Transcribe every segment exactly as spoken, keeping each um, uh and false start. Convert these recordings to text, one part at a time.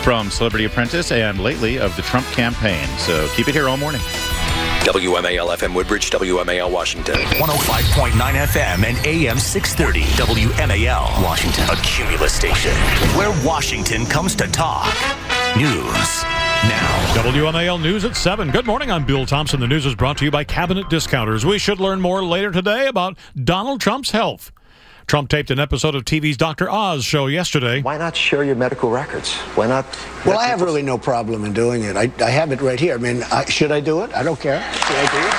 from Celebrity Apprentice and lately of the Trump campaign. So keep it here all morning. W M A L F M Woodbridge, W M A L Washington. one oh five point nine F M and A M six thirty. W M A L Washington. A Cumulus station where Washington comes to talk. News now. W M A L News at seven. Good morning. I'm Bill Thompson. The news is brought to you by Cabinet Discounters. We should learn more later today about Donald Trump's health. Trump taped an episode of T V's Doctor Oz show yesterday. Why not share your medical records? Why not? Well, I have really no problem in doing it. I, I have it right here. I mean, I, should I do it? I don't care. Should I do it?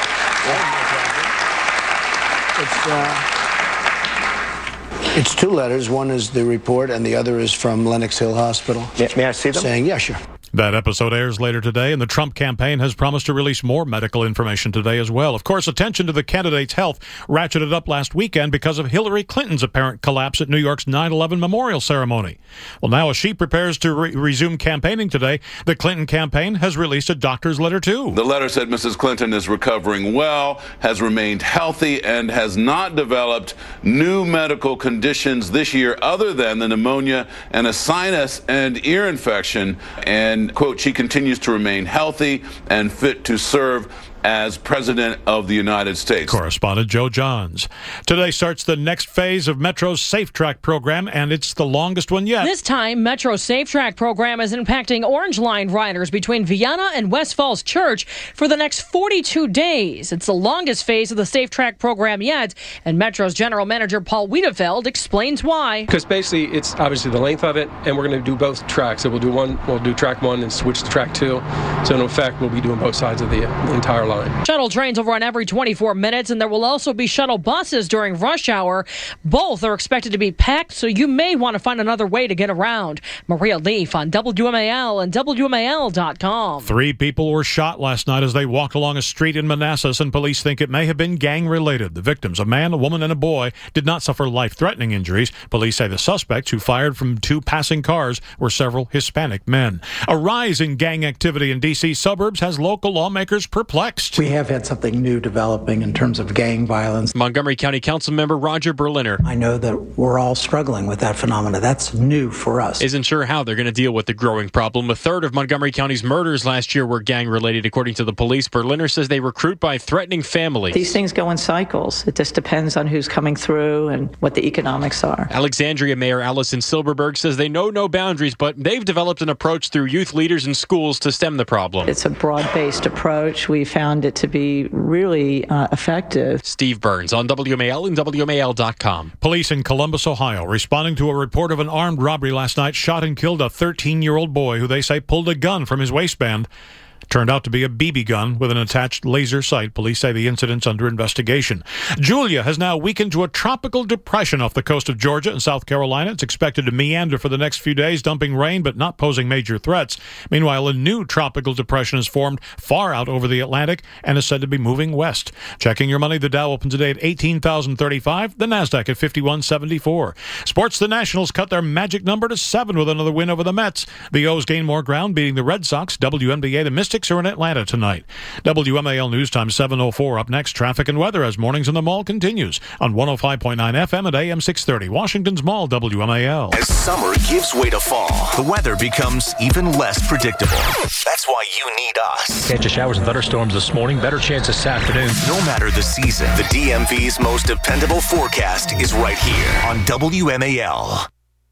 Yeah, no problem. It's, uh, it's two letters. One is the report, and the other is from Lenox Hill Hospital. May, may I see them? Saying, yeah, sure. That episode airs later today, and the Trump campaign has promised to release more medical information today as well. Of course, attention to the candidate's health ratcheted up last weekend because of Hillary Clinton's apparent collapse at New York's nine eleven memorial ceremony. Well, now as she prepares to re- resume campaigning today, the Clinton campaign has released a doctor's letter too. The letter said Missus Clinton is recovering well, has remained healthy, and has not developed new medical conditions this year other than the pneumonia and a sinus and ear infection. And And, quote, she continues to remain healthy and fit to serve as President of the United States. Correspondent Joe Johns. Today starts the next phase of Metro's Safe Track program, and it's the longest one yet. This time, Metro's Safe Track program is impacting Orange Line riders between Vienna and West Falls Church for the next forty-two days. It's the longest phase of the Safe Track program yet, and Metro's general manager Paul Wiedefeld explains why. Because basically, it's obviously the length of it, and we're going to do both tracks. So we'll do one, we'll do track one and switch to track two. So in effect, we'll be doing both sides of the, the entire line. Shuttle trains will run every twenty-four minutes, and there will also be shuttle buses during rush hour. Both are expected to be packed, so you may want to find another way to get around. Maria Leaf on W M A L and W M A L dot com. Three people were shot last night as they walked along a street in Manassas, and police think it may have been gang-related. The victims, a man, a woman, and a boy, did not suffer life-threatening injuries. Police say the suspects, who fired from two passing cars, were several Hispanic men. A rise in gang activity in D C suburbs has local lawmakers perplexed. We have had something new developing in terms of gang violence. Montgomery County Councilmember Roger Berliner. I know that we're all struggling with that phenomena. That's new for us. Isn't sure how they're going to deal with the growing problem. A third of Montgomery County's murders last year were gang-related, according to the police. Berliner says they recruit by threatening families. These things go in cycles. It just depends on who's coming through and what the economics are. Alexandria Mayor Allison Silberberg says they know no boundaries, but they've developed an approach through youth leaders and schools to stem the problem. It's a broad-based approach. We found it to be really uh, effective. Steve Burns on W M A L and W M A L dot com. Police in Columbus, Ohio, responding to a report of an armed robbery last night, shot and killed a thirteen-year-old boy who they say pulled a gun from his waistband. Turned out to be a B B gun with an attached laser sight. Police say the incident's under investigation. Julia has now weakened to a tropical depression off the coast of Georgia and South Carolina. It's expected to meander for the next few days, dumping rain but not posing major threats. Meanwhile, a new tropical depression has formed far out over the Atlantic and is said to be moving west. Checking your money, the Dow opened today at eighteen thousand thirty-five, the Nasdaq at fifty-one seventy-four. Sports, the Nationals cut their magic number to seven with another win over the Mets. The O's gained more ground, beating the Red Sox. W N B A, the Mystics are in Atlanta tonight. W M A L News Time seven oh four. Up next, traffic and weather as Mornings in the Mall continues on one oh five point nine F M at A M six thirty. Washington's Mall, W M A L. As summer gives way to fall, the weather becomes even less predictable. That's why you need us. Catch showers and thunderstorms this morning. Better chance this afternoon. No matter the season, the D M V's most dependable forecast is right here on W M A L.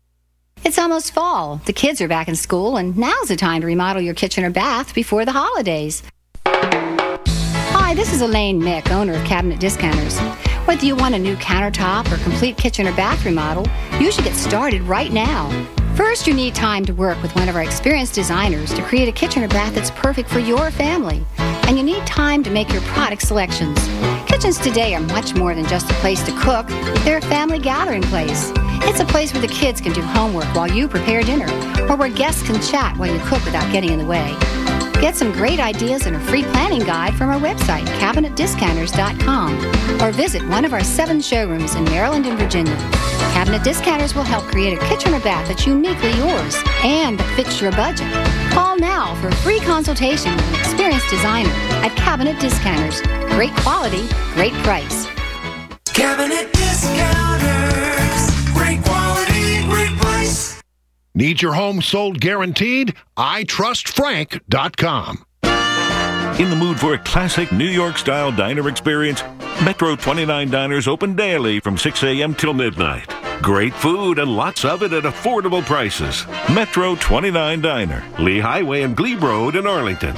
It's almost fall. The kids are back in school, and now's the time to remodel your kitchen or bath before the holidays. Hi, this is Elaine Mick, owner of Cabinet Discounters. Whether you want a new countertop or complete kitchen or bath remodel, you should get started right now. First, you need time to work with one of our experienced designers to create a kitchen or bath that's perfect for your family. And you need time to make your product selections. Kitchens today are much more than just a place to cook. They're a family gathering place. It's a place where the kids can do homework while you prepare dinner, or where guests can chat while you cook without getting in the way. Get some great ideas and a free planning guide from our website, cabinet discounters dot com, or visit one of our seven showrooms in Maryland and Virginia. Cabinet Discounters will help create a kitchen or bath that's uniquely yours and that fits your budget. Call now for a free consultation with an experienced designer at Cabinet Discounters. Great quality, great price. Cabinet Discounters. Great quality, great price. Need your home sold guaranteed? I trust frank dot com. In the mood for a classic New York-style diner experience? Metro twenty-nine Diners open daily from six a.m. till midnight. Great food and lots of it at affordable prices. Metro twenty-nine Diner, Lee Highway and Glebe Road in Arlington.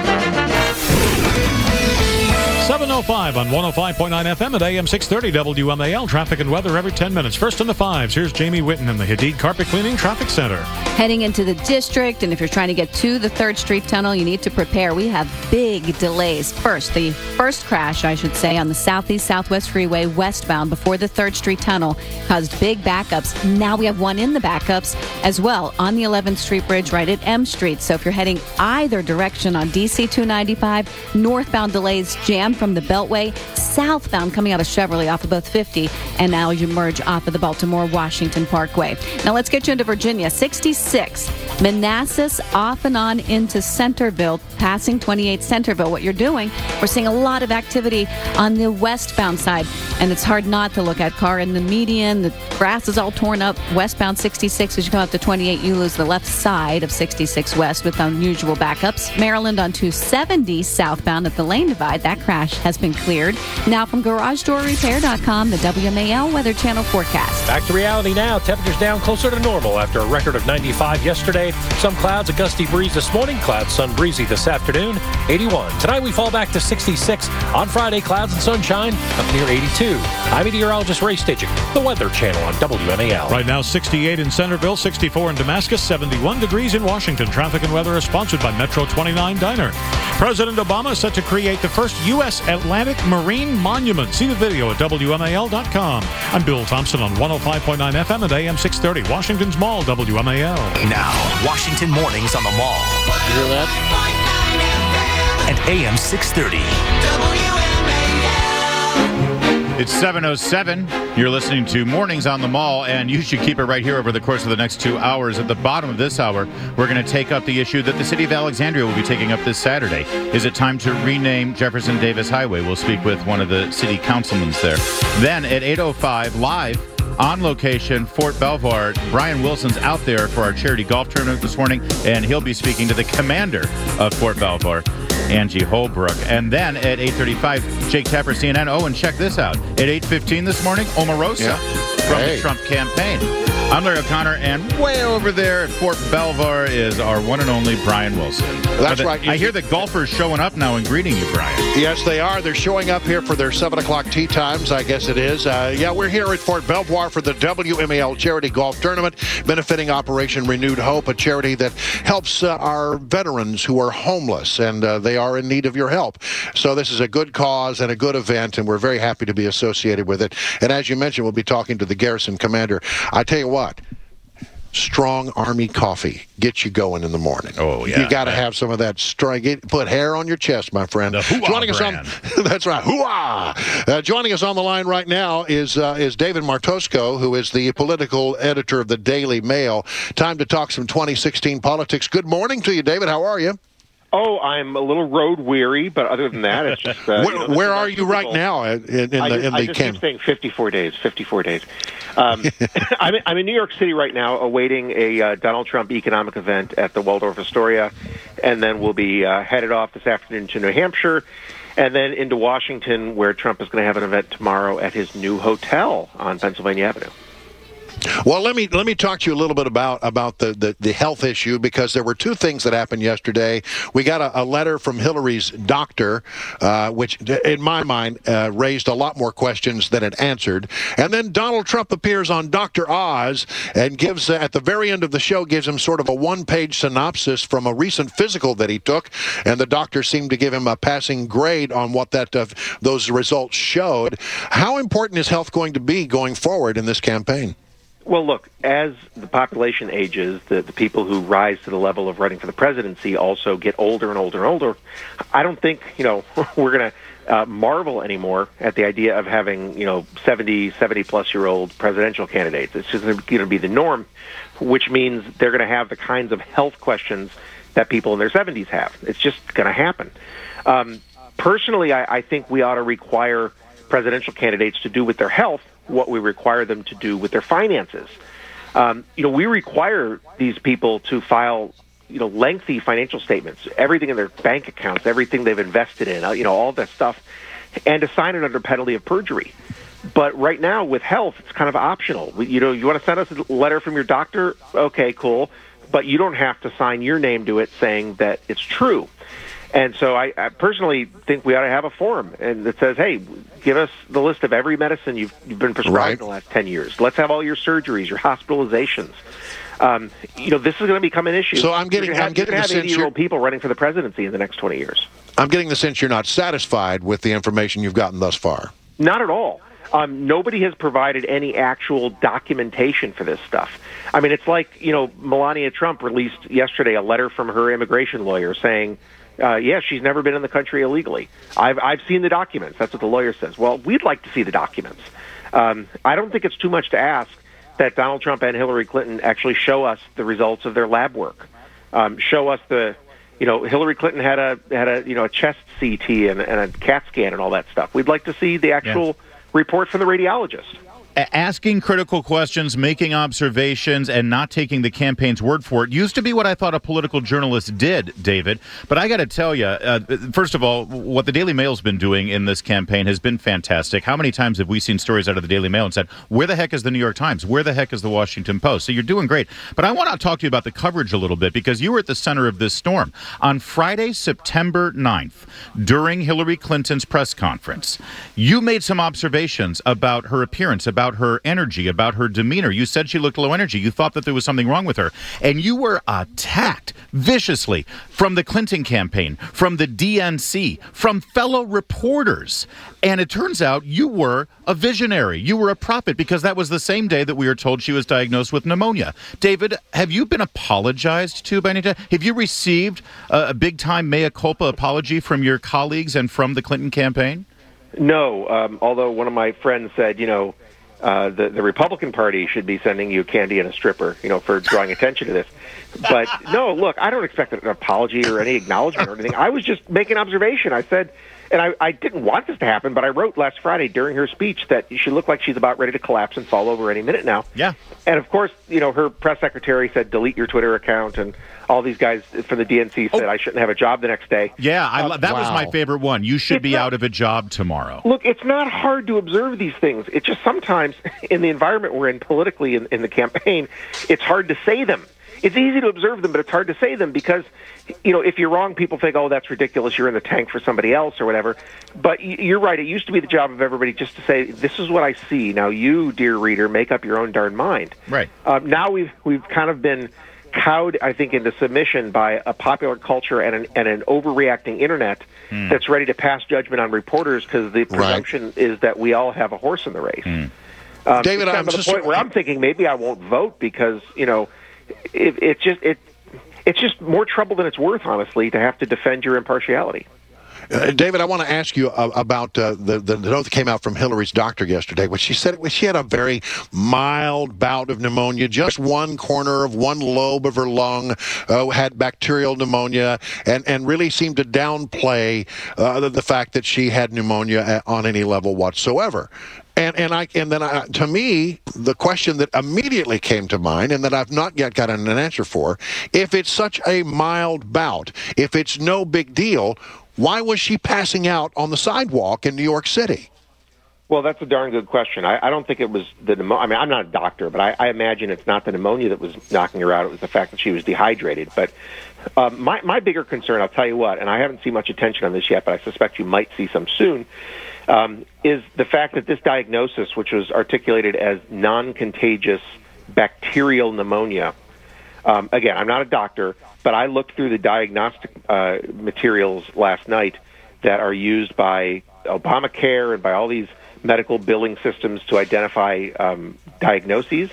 seven oh five on one oh five point nine F M at A M six thirty W M A L. Traffic and weather every ten minutes. First in the fives, here's Jamie Whitten in the Hadid Carpet Cleaning Traffic Center. Heading into the district, and if you're trying to get to the third Street Tunnel, you need to prepare. We have big delays. First, the first crash, I should say, on the Southeast Southwest Freeway westbound before the third Street Tunnel caused big backups. Now we have one in the backups as well on the eleventh Street Bridge right at M Street. So if you're heading either direction on D C two ninety-five, northbound delays jammed from the Beltway, southbound coming out of Chevrolet off of both fifty, and now you merge off of the Baltimore-Washington Parkway. Now let's get you into Virginia. sixty-six, Manassas off and on into Centerville, passing twenty-eight Centerville. What you're doing, we're seeing a lot of activity on the westbound side, and it's hard not to look at. Car in the median, the grass is all torn up. Westbound sixty-six, as you come up to twenty-eight, you lose the left side of sixty-six West with unusual backups. Maryland on two seventy southbound at the lane divide. That crash has been cleared. Now from garage door repair dot com, the W M A L Weather Channel forecast. Back to reality now. Temperatures down closer to normal after a record of ninety-five yesterday. Some clouds, a gusty breeze this morning. Clouds, sun breezy this afternoon. eighty-one. Tonight we fall back to sixty-six. On Friday, clouds and sunshine up near eighty-two. I'm meteorologist Ray Stitchick, the Weather Channel on W M A L. Right now, sixty-eight in Centerville, sixty-four in Damascus, seventy-one degrees in Washington. Traffic and weather is sponsored by Metro twenty-nine Diner. President Obama is set to create the first U S Atlantic Marine Monument. See the video at W M A L dot com. I'm Bill Thompson on one oh five point nine F M at A M six thirty. Washington's Mall, W M A L. Now, Washington Mornings on the Mall. You hear that? And A M six thirty. It's seven oh seven. You're listening to Mornings on the Mall, and you should keep it right here over the course of the next two hours. At the bottom of this hour, we're going to take up the issue that the city of Alexandria will be taking up this Saturday. Is it time to rename Jefferson Davis Highway? We'll speak with one of the city councilmen there. Then at eight oh five, live on location, Fort Belvoir, Brian Wilson's out there for our charity golf tournament this morning, and he'll be speaking to the commander of Fort Belvoir, Angie Holbrook. And then at eight thirty-five, Jake Tapper, C N N. Oh, and check this out. At eight fifteen this morning, Omarosa yeah. from hey. the Trump campaign. I'm Larry O'Connor, and way over there at Fort Belvoir is our one and only Brian Wilson. That's the, right. I hear the golfers showing up now and greeting you, Brian. Yes, they are. They're showing up here for their seven o'clock tee times, I guess it is. Uh, yeah, we're here at Fort Belvoir for the W M A L Charity Golf Tournament, benefiting Operation Renewed Hope, a charity that helps uh, our veterans who are homeless, and uh, they are in need of your help. So this is a good cause and a good event, and we're very happy to be associated with it. And as you mentioned, we'll be talking to the garrison commander. I tell you what, strong Army coffee gets you going in the morning. Oh, yeah. You got to have some of that strong. Get, put hair on your chest, my friend. The hoo-ah joining brand. us on that's right, hoo-ah. Uh, joining us on the line right now is uh, is David Martosco, who is the political editor of the Daily Mail. Time to talk some twenty sixteen politics. Good morning to you, David. How are you? Oh, I'm a little road weary, but other than that, it's just. Uh, where you know, where are you right now in, in the I just, in I the just camp? keep saying fifty-four days. fifty-four days. Um, I'm, I'm in New York City right now, awaiting a uh, Donald Trump economic event at the Waldorf Astoria, and then we'll be uh, headed off this afternoon to New Hampshire, and then into Washington, where Trump is going to have an event tomorrow at his new hotel on Pennsylvania Avenue. Well, let me let me talk to you a little bit about about the, the, the health issue, because there were two things that happened yesterday. We got a, a letter from Hillary's doctor, uh, which, in my mind, uh, raised a lot more questions than it answered. And then Donald Trump appears on Doctor Oz and gives, uh, at the very end of the show, gives him sort of a one-page synopsis from a recent physical that he took, and the doctor seemed to give him a passing grade on what that uh, those results showed. How important is health going to be going forward in this campaign? Well, look, as the population ages, the, the people who rise to the level of running for the presidency also get older and older and older. I don't think, you know, we're going to uh, marvel anymore at the idea of having, you know, seventy, seventy-plus-year-old presidential candidates. It's just going to be the norm, which means they're going to have the kinds of health questions that people in their seventies have. It's just going to happen. Um, personally, I, I think we ought to require presidential candidates to do with their health what we require them to do with their finances. Um, you know, we require these people to file, you know, lengthy financial statements, everything in their bank accounts, everything they've invested in, you know, all that stuff, and to sign it under penalty of perjury. But right now, with health, it's kind of optional. You know, you want to send us a letter from your doctor? Okay, cool. But you don't have to sign your name to it saying that it's true. And so I, I personally think we ought to have a form and that says, hey, give us the list of every medicine you've, you've been prescribed right. in the last ten years. Let's have all your surgeries, your hospitalizations. Um, you know, this is going to become an issue. So I'm getting, you're I'm getting the sense eighty-year-old people running for the presidency in the next twenty years. I'm getting the sense you're not satisfied with the information you've gotten thus far. Not at all. Um, nobody has provided any actual documentation for this stuff. I mean, it's like, you know, Melania Trump released yesterday a letter from her immigration lawyer saying, uh, yeah, she's never been in the country illegally. I've, I've seen the documents. That's what the lawyer says. Well, we'd like to see the documents. Um, I don't think it's too much to ask that Donald Trump and Hillary Clinton actually show us the results of their lab work. Um, show us the, you know, Hillary Clinton had a, had a, you know, a chest C T and, and a CAT scan and all that stuff. We'd like to see the actual... Yeah. report from the radiologist. Asking critical questions, making observations, and not taking the campaign's word for it used to be what I thought a political journalist did, David. But I got to tell you, uh, first of all, what the Daily Mail's been doing in this campaign has been fantastic. How many times have we seen stories out of the Daily Mail and said, where the heck is the New York Times? Where the heck is the Washington Post? So you're doing great. But I want to talk to you about the coverage a little bit because you were at the center of this storm. On Friday, September ninth, during Hillary Clinton's press conference, you made some observations about her appearance, about about her energy, about her demeanor. You said she looked low energy. You thought that there was something wrong with her. And you were attacked viciously from the Clinton campaign, from the D N C, from fellow reporters. And it turns out you were a visionary. You were a prophet because that was the same day that we were told she was diagnosed with pneumonia. David, have you been apologized to by any time? Have you received a, a big-time mea culpa apology from your colleagues and from the Clinton campaign? No, um, although one of my friends said, you know, Uh, the, the Republican Party should be sending you candy and a stripper, you know, for drawing attention to this. But no, look, I don't expect an apology or any acknowledgement or anything. I was just making observation. I said, and I, I didn't want this to happen, but I wrote last Friday during her speech that she looked like she's about ready to collapse and fall over any minute now. Yeah. And of course, you know, her press secretary said, delete your Twitter account, and all these guys from the D N C said oh. I shouldn't have a job the next day. Yeah, I, um, that wow. was my favorite one. You should it's be not, out of a job tomorrow. Look, it's not hard to observe these things. It's just sometimes in the environment we're in politically in, in the campaign, it's hard to say them. It's easy to observe them, but it's hard to say them because, you know, if you're wrong, people think, oh, that's ridiculous, you're in the tank for somebody else or whatever. But you're right, it used to be the job of everybody just to say, this is what I see. Now you, dear reader, make up your own darn mind. Right. Uh, now we've we've kind of been cowed, I think, into submission by a popular culture and an, and an overreacting internet mm. that's ready to pass judgment on reporters because the presumption right. is that we all have a horse in the race. Mm. Um, David, I'm to the just point where I'm thinking maybe I won't vote because, you know, it, it just it it's just more trouble than it's worth, honestly, to have to defend your impartiality. Uh, David, I want to ask you uh, about uh, the, the note that came out from Hillary's doctor yesterday, which she said she had a very mild bout of pneumonia, just one corner of one lobe of her lung uh, had bacterial pneumonia, and, and really seemed to downplay uh, the, the fact that she had pneumonia on any level whatsoever. And and I and then I, to me, the question that immediately came to mind, and that I've not yet gotten an answer for, if it's such a mild bout, if it's no big deal, why was she passing out on the sidewalk in New York City? Well, that's a darn good question. I, I don't think it was the pneumonia. I mean, I'm not a doctor, but I, I imagine it's not the pneumonia that was knocking her out. It was the fact that she was dehydrated. But uh, my, my bigger concern, I'll tell you what, and I haven't seen much attention on this yet, but I suspect you might see some soon, um, is the fact that this diagnosis, which was articulated as non-contagious bacterial pneumonia, um, again, I'm not a doctor, but I looked through the diagnostic uh, materials last night that are used by Obamacare and by all these medical billing systems to identify um, diagnoses.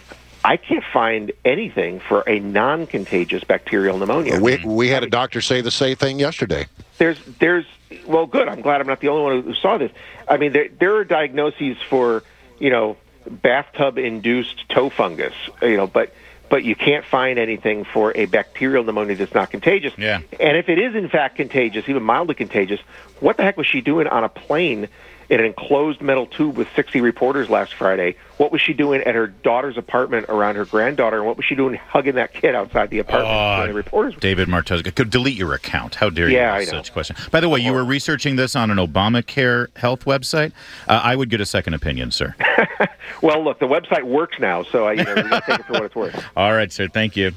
I can't find anything for a non-contagious bacterial pneumonia. We we had a doctor say the same thing yesterday. There's there's well, good. I'm glad I'm not the only one who saw this. I mean, there there are diagnoses for, you know, bathtub-induced toe fungus, you know, but but you can't find anything for a bacterial pneumonia that's not contagious. Yeah. And if it is in fact contagious, even mildly contagious, what the heck was she doing on a plane in an enclosed metal tube with sixty reporters last Friday? What was she doing at her daughter's apartment around her granddaughter? And what was she doing hugging that kid outside the apartment? Oh, the reporters David Martozka, could delete your account. How dare Yeah, you I ask know. such a question? By the way, you were researching this on an Obamacare health website. Uh, I would get a second opinion, sir. Well, look, the website works now, so I, you know, we got to take it for what it's worth. All right, sir. Thank you.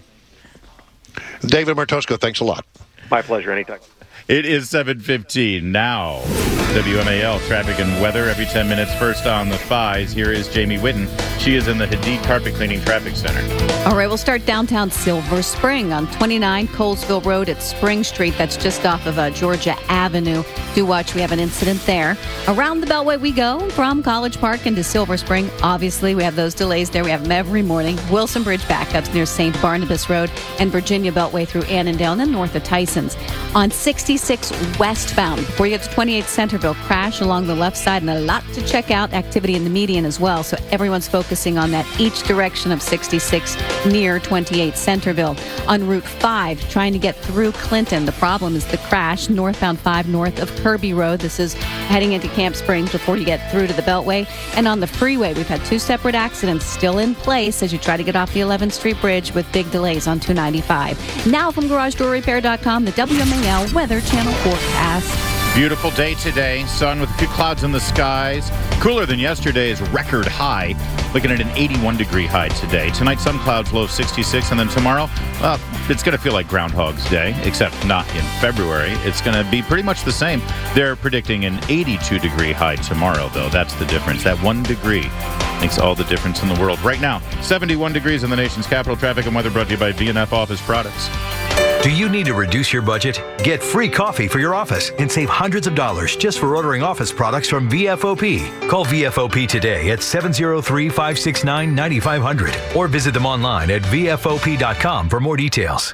David Martosco, thanks a lot. My pleasure. Anytime. It is seven fifteen now. W M A L traffic and weather every ten minutes. First on the fives. Here is Jamie Whitten. She is in the Hadid Carpet Cleaning Traffic Center. All right, we'll start downtown Silver Spring on twenty-nine Colesville Road at Spring Street. That's just off of uh, Georgia Avenue. Do watch, we have an incident there. Around the Beltway we go from College Park into Silver Spring. Obviously, we have those delays there. We have them every morning. Wilson Bridge backups near Saint Barnabas Road and Virginia Beltway through Annandale and then north of Tyson's. On sixty-six westbound, before you get to twenty-eight Centerville, crash along the left side and a lot to check out. Activity in the median as well. So everyone's focusing on that each direction of sixty-six near twenty-eight Centerville. On Route five, trying to get through Clinton. The problem is the crash northbound five north of Kirby Road. This is heading into Camp Springs before you get through to the Beltway. And on the freeway, we've had two separate accidents still in place as you try to get off the eleventh Street Bridge with big delays on two ninety-five. Now from Garage Door Repair dot com, the W M A L Weather Channel forecast. Beautiful day today. Sun with a few clouds in the skies. Cooler than yesterday's record high. Looking at an eighty-one degree high today. Tonight, some clouds, low of sixty-six. And then tomorrow, well, it's going to feel like Groundhog's Day, except not in February. It's going to be pretty much the same. They're predicting an eighty-two degree high tomorrow, though. That's the difference. That one degree makes all the difference in the world. Right now, seventy-one degrees in the nation's capital. Traffic and weather brought to you by V and F Office Products. Do you need to reduce your budget? Get free coffee for your office and save hundreds of dollars just for ordering office products from V F O P. Call V F O P today at seven oh three, five six nine, nine five hundred or visit them online at V F O P dot com for more details.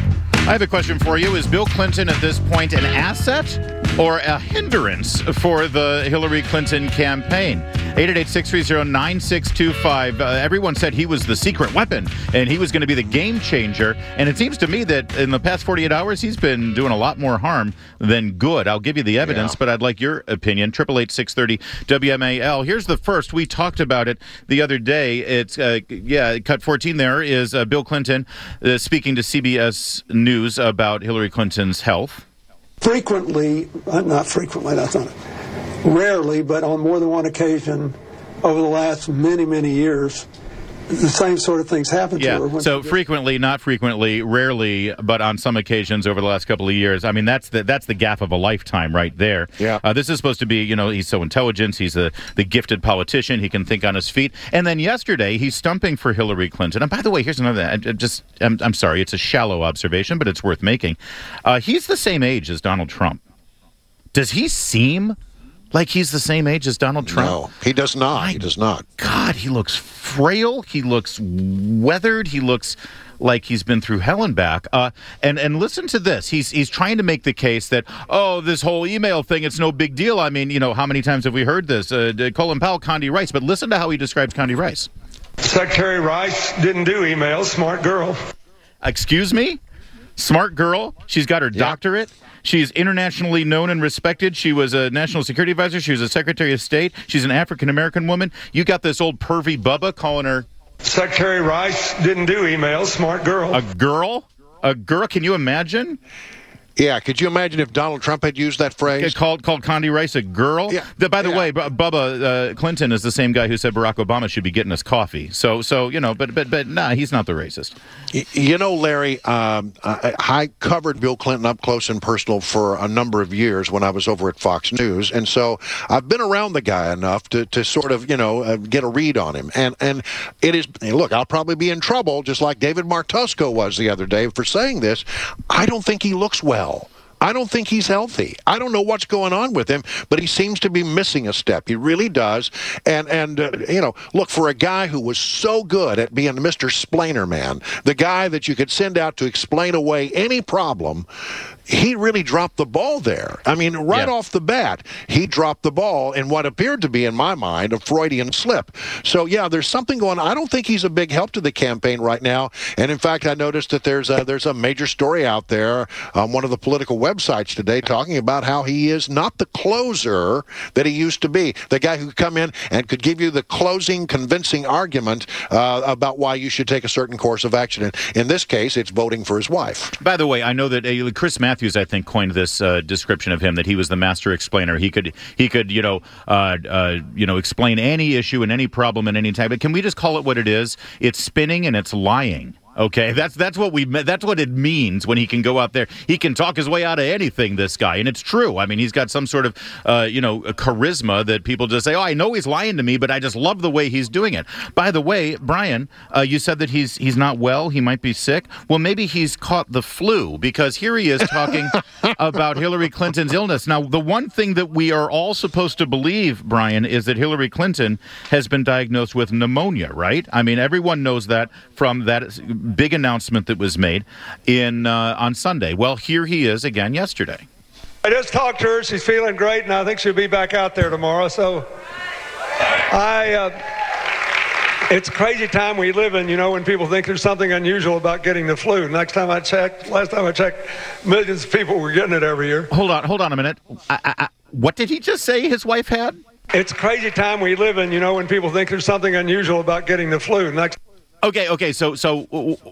I have a question for you. Is Bill Clinton at this point an asset or a hindrance for the Hillary Clinton campaign? eight eight eight, six three zero, nine six two five. Uh, everyone said he was the secret weapon and he was going to be the game changer. And it seems to me that in the past forty-eight hours, he's been doing a lot more harm than good. I'll give you the evidence, yeah. but I'd like your opinion. eight eight eight, six three zero, W M A L. Here's the first. We talked about it the other day. It's, uh, yeah, cut fourteen there is uh, Bill Clinton uh, speaking to C B S News about Hillary Clinton's health. Frequently, uh, not frequently, that's not it. Rarely, but on more than one occasion over the last many, many years, the same sort of things happen yeah. to her. When so frequently, not frequently, rarely, but on some occasions over the last couple of years. I mean, that's the that's the gaffe of a lifetime right there. Yeah. Uh, this is supposed to be, you know, he's so intelligent. He's a, the gifted politician. He can think on his feet. And then yesterday, he's stumping for Hillary Clinton. And by the way, here's another, I, I just, I'm, I'm sorry, it's a shallow observation, but it's worth making. Uh, he's the same age as Donald Trump. Does he seem like he's the same age as Donald Trump? No, he does not. My he does not. God, he looks frail. He looks weathered. He looks like he's been through hell and back. Uh, and and listen to this. He's he's trying to make the case that, oh, this whole email thing, it's no big deal. I mean, you know, how many times have we heard this? Uh, Colin Powell, Condi Rice. But listen to how he describes Condi Rice. Secretary Rice didn't do emails. Smart girl. Excuse me? Smart girl. She's got her yeah. doctorate. She's internationally known and respected. She was a national security advisor. She was a Secretary of State. She's an African-American woman. You got this old pervy Bubba calling her... Secretary Rice didn't do emails. Smart girl. A girl? A girl? Can you imagine? Yeah, could you imagine if Donald Trump had used that phrase? Called called Condi Rice a girl? Yeah. The, by the yeah. way, B- Bubba uh, Clinton is the same guy who said Barack Obama should be getting us coffee. So, so you know, but but but nah, he's not the racist. You know, Larry, um, I, I covered Bill Clinton up close and personal for a number of years when I was over at Fox News, and so I've been around the guy enough to, to sort of, you know, uh, get a read on him. And and it is, look, I'll probably be in trouble, just like David Martosco was the other day for saying this. I don't think he looks well. I don't think he's healthy. I don't know what's going on with him, but he seems to be missing a step. He really does. And, and uh, you know, look, for a guy who was so good at being Mister Splainer Man, the guy that you could send out to explain away any problem, he really dropped the ball there. I mean, right yeah. off the bat, he dropped the ball in what appeared to be, in my mind, a Freudian slip. So, yeah, there's something going on. I don't think he's a big help to the campaign right now. And, in fact, I noticed that there's a, there's a major story out there on one of the political websites today talking about how he is not the closer that he used to be, the guy who could come in and could give you the closing, convincing argument uh, about why you should take a certain course of action. And in this case, it's voting for his wife. By the way, I know that uh, Chris Matthews, I think, coined this uh, description of him, that he was the master explainer. He could, he could, you know, uh, uh, you know, explain any issue and any problem in any time. But can we just call it what it is? It's spinning and it's lying. Okay, that's that's what we that's what it means when he can go out there. He can talk his way out of anything, this guy, and it's true. I mean, he's got some sort of uh, you know charisma that people just say, "Oh, I know he's lying to me, but I just love the way he's doing it." By the way, Brian, uh, you said that he's he's not well. He might be sick. Well, maybe he's caught the flu, because here he is talking about Hillary Clinton's illness. Now, the one thing that we are all supposed to believe, Brian, is that Hillary Clinton has been diagnosed with pneumonia, right? I mean, everyone knows that from that big announcement that was made in uh, on Sunday. Well, here he is again yesterday. I just talked to her. She's feeling great, and I think she'll be back out there tomorrow. So I, uh, it's a crazy time we live in, you know, when people think there's something unusual about getting the flu. Next time I checked, last time I checked, millions of people were getting it every year. Hold on, hold on a minute. I, I, I, what did he just say his wife had? It's a crazy time we live in, you know, when people think there's something unusual about getting the flu. Next. Okay, okay, so so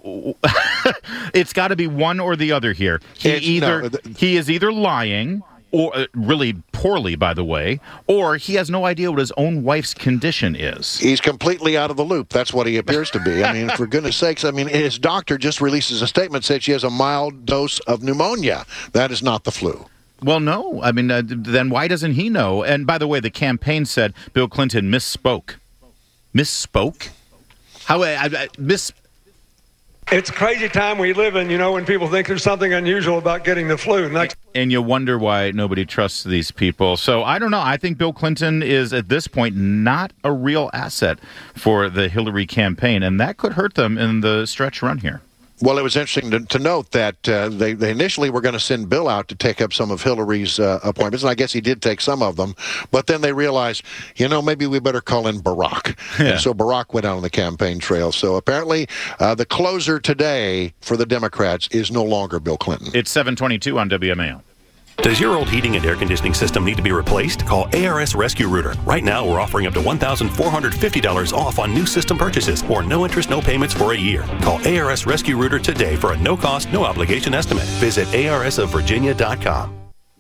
it's got to be one or the other here. He It's- either no, th- he is either lying, or uh, really poorly, by the way, or he has no idea what his own wife's condition is. He's completely out of the loop. That's what he appears to be. I mean, for goodness sakes, I mean, his doctor just releases a statement, said she has a mild dose of pneumonia. That is not the flu. Well, no. I mean, uh, then why doesn't he know? And by the way, the campaign said Bill Clinton misspoke. Misspoke? How I, I miss? It's a crazy time we live in, you know, when people think there's something unusual about getting the flu. Next. And you wonder why nobody trusts these people. So I don't know. I think Bill Clinton is, at this point, not a real asset for the Hillary campaign, and that could hurt them in the stretch run here. Well, it was interesting to, to note that uh, they, they initially were going to send Bill out to take up some of Hillary's uh, appointments, and I guess he did take some of them. But then they realized, you know, maybe we better call in Barack. Yeah. And so Barack went out on the campaign trail. So apparently uh, the closer today for the Democrats is no longer Bill Clinton. It's seven twenty-two on W M A L. Does your old heating and air conditioning system need to be replaced? Call A R S Rescue Rooter. Right now, we're offering up to one thousand four hundred fifty dollars off on new system purchases or no interest, no payments for a year. Call A R S Rescue Rooter today for a no-cost, no-obligation estimate. Visit A R S of Virginia dot com.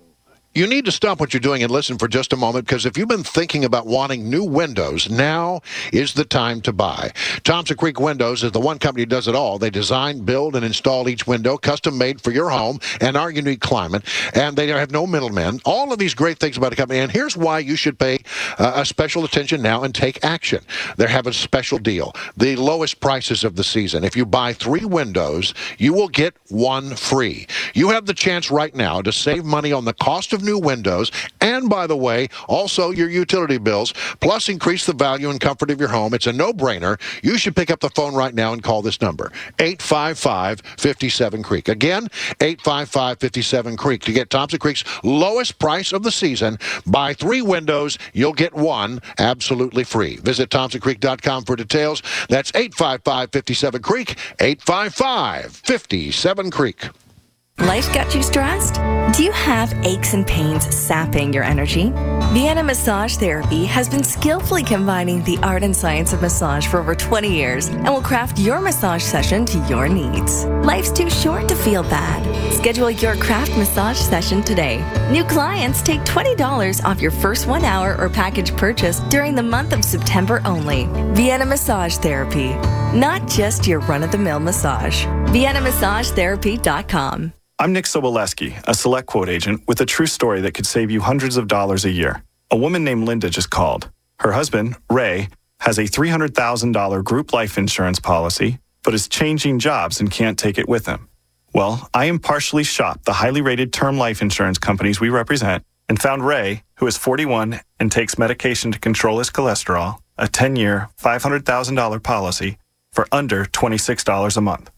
You need to stop what you're doing and listen for just a moment, because if you've been thinking about wanting new windows, now is the time to buy. Thompson Creek Windows is the one company who does it all. They design, build, and install each window, custom made for your home and our unique climate, and they have no middlemen. All of these great things about a company, and here's why you should pay uh, a special attention now and take action. They have a special deal, the lowest prices of the season. If you buy three windows, you will get one free. You have the chance right now to save money on the cost of new windows, and by the way, also your utility bills, plus increase the value and comfort of your home. It's a no-brainer. You should pick up the phone right now and call this number, eight five five, five seven, creek. Again, eight five five, five seven, creek. To get Thompson Creek's lowest price of the season, buy three windows, you'll get one absolutely free. Visit thompson creek dot com for details. That's eight five five, five seven, creek, eight five five, five seven, creek. Life got you stressed? Do you have aches and pains sapping your energy? Vienna Massage Therapy has been skillfully combining the art and science of massage for over twenty years and will craft your massage session to your needs. Life's too short to feel bad. Schedule your craft massage session today. New clients take twenty dollars off your first one hour or package purchase during the month of September only. Vienna Massage Therapy. Not just your run-of-the-mill massage. vienna massage therapy dot com. I'm Nick Soboleski, a Select Quote agent with a true story that could save you hundreds of dollars a year. A woman named Linda just called. Her husband, Ray, has a three hundred thousand dollars group life insurance policy, but is changing jobs and can't take it with him. Well, I impartially shopped the highly rated term life insurance companies we represent and found Ray, who is forty-one and takes medication to control his cholesterol, a ten-year, five hundred thousand dollars policy for under twenty-six dollars a month.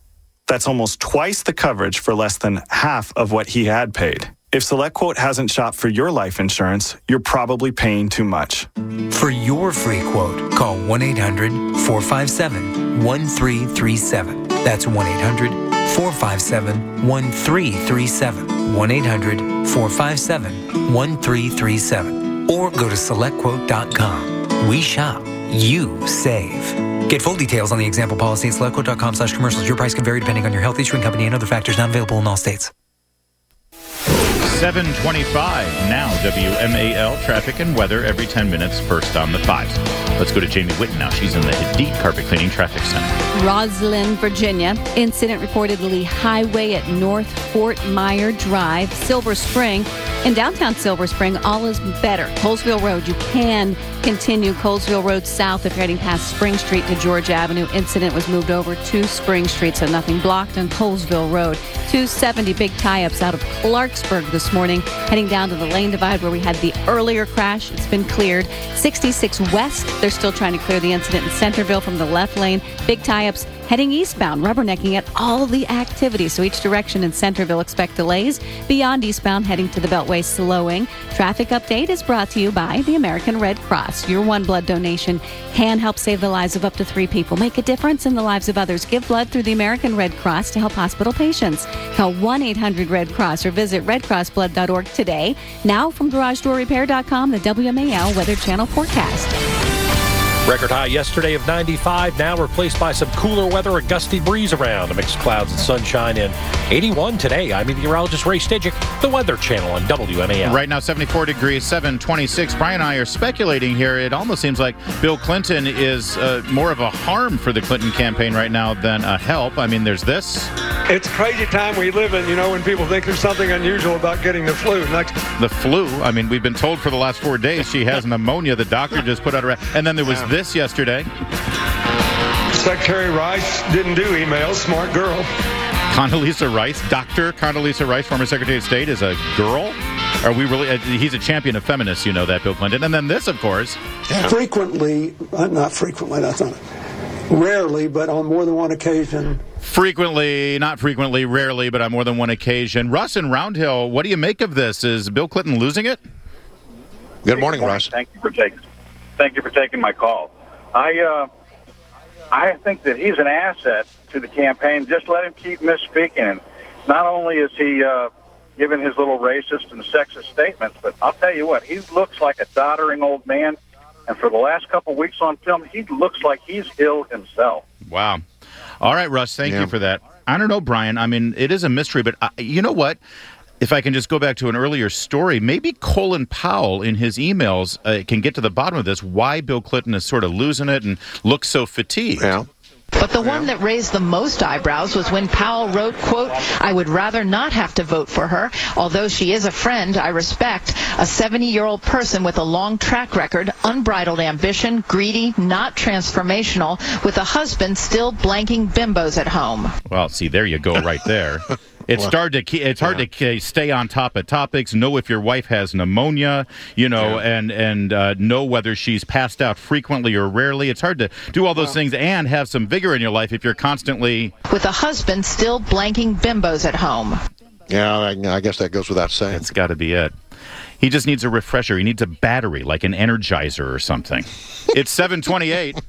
That's almost twice the coverage for less than half of what he had paid. If SelectQuote hasn't shopped for your life insurance, you're probably paying too much. For your free quote, call one eight hundred four five seven one three three seven. That's one eight hundred four five seven one three three seven. one eight hundred four five seven one three three seven. Or go to select quote dot com. We shop. You save. Get full details on the example policy at select quote dot com slash commercials. Your price can vary depending on your health, insurance company, and other factors not available in all states. seven twenty-five now, W M A L traffic and weather every ten minutes, first on the fives. Let's go to Jamie Whitten now. She's in the Hadid Carpet Cleaning Traffic Center. Roslyn, Virginia. Incident reportedly highway at North Fort Myer Drive, Silver Spring. In downtown Silver Spring, all is better. Colesville Road, you can continue Colesville Road south if you're heading past Spring Street to George Avenue. Incident was moved over to Spring Street, so nothing blocked on Colesville Road. two seventy big tie-ups out of Clarksburg this morning, heading down to the lane divide where we had the earlier crash. It's been cleared. sixty-six West, they're still trying to clear the incident in Centerville from the left lane. Big tie-ups heading eastbound, rubbernecking at all the activity. So each direction in Centerville expect delays. Beyond eastbound, heading to the Beltway, slowing. Traffic update is brought to you by the American Red Cross. Your one blood donation can help save the lives of up to three people. Make a difference in the lives of others. Give blood through the American Red Cross to help hospital patients. Call one eight hundred red cross or visit red cross blood dot org today. Now from garage door repair dot com, the W M A L Weather Channel forecast. Record high yesterday of ninety-five, now replaced by some cooler weather, a gusty breeze around, a mixed clouds and sunshine in eighty-one today. I'm meteorologist Ray Stidgick, the Weather Channel on W M A L. Right now, seventy-four degrees, seven twenty-six. Brian and I are speculating here. It almost seems like Bill Clinton is uh, more of a harm for the Clinton campaign right now than a help. I mean, there's this. It's a crazy time we live in, you know, when people think there's something unusual about getting the flu. Next. The flu. I mean, we've been told for the last four days she has pneumonia. The doctor just put out a... And then there was yeah. this yesterday. Secretary Rice didn't do emails. Smart girl. Condoleezza Rice, Doctor Condoleezza Rice, former Secretary of State, is a girl? Are we really? Uh, he's a champion of feminists, you know that, Bill Clinton. And then this, of course. Yeah. Frequently, uh, not frequently, that's not it. Rarely, but on more than one occasion. Frequently, not frequently, rarely, but on more than one occasion. Russ in Roundhill, what do you make of this? Is Bill Clinton losing it? Good morning, Russ. Thank you for taking. Thank you for taking my call. I uh, I think that he's an asset to the campaign. Just let him keep misspeaking. And not only is he uh, giving his little racist and sexist statements, but I'll tell you what, he looks like a doddering old man. And for the last couple of weeks on film, he looks like he's ill himself. Wow. All right, Russ, thank yeah. you for that. I don't know, Brian. I mean, it is a mystery, but I, you know what? If I can just go back to an earlier story, maybe Colin Powell in his emails uh, can get to the bottom of this, why Bill Clinton is sort of losing it and looks so fatigued. Yeah. But the one that raised the most eyebrows was when Powell wrote, quote, I would rather not have to vote for her. Although she is a friend I respect, a seventy-year-old person with a long track record, unbridled ambition, greedy, not transformational, with a husband still blanking bimbos at home. Well, see, there you go right there. It's well, hard to keep, it's hard yeah. to stay on top of topics, know if your wife has pneumonia, you know, yeah. and and uh, know whether she's passed out frequently or rarely. It's hard to do all those well, things and have some vigor in your life if you're constantly... With a husband still blanking bimbos at home. Yeah, I, I guess that goes without saying. That's got to be it. He just needs a refresher. He needs a battery, like an Energizer or something. It's seven twenty-eight.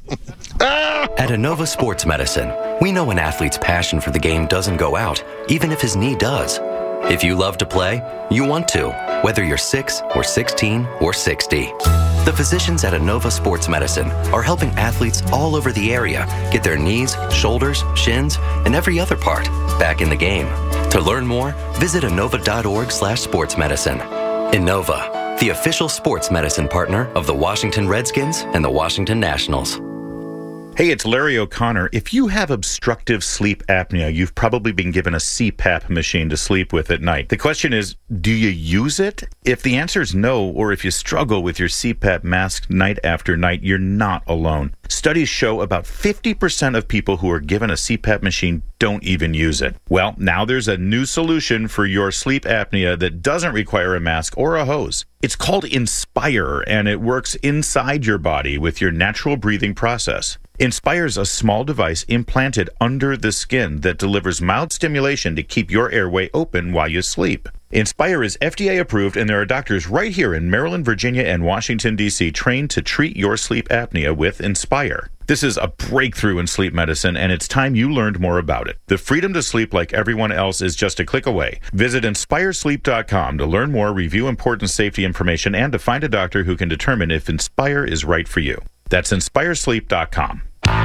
At Inova Sports Medicine, we know an athlete's passion for the game doesn't go out, even if his knee does. If you love to play, you want to, whether you're six or sixteen or sixty. The physicians at Inova Sports Medicine are helping athletes all over the area get their knees, shoulders, shins, and every other part back in the game. To learn more, visit inova.org slash sports medicine. Inova, the official sports medicine partner of the Washington Redskins and the Washington Nationals. Hey, it's Larry O'Connor. If you have obstructive sleep apnea, you've probably been given a C PAP machine to sleep with at night. The question is, do you use it? If the answer is no, or if you struggle with your C PAP mask night after night, you're not alone. Studies show about fifty percent of people who are given a C PAP machine don't even use it. Well, now there's a new solution for your sleep apnea that doesn't require a mask or a hose. It's called Inspire, and it works inside your body with your natural breathing process. Inspire's a small device implanted under the skin that delivers mild stimulation to keep your airway open while you sleep. Inspire is F D A approved, and there are doctors right here in Maryland, Virginia, and Washington, D C trained to treat your sleep apnea with Inspire. This is a breakthrough in sleep medicine, and it's time you learned more about it. The freedom to sleep like everyone else is just a click away. Visit inspire sleep dot com to learn more, review important safety information, and to find a doctor who can determine if Inspire is right for you. That's inspire sleep dot com.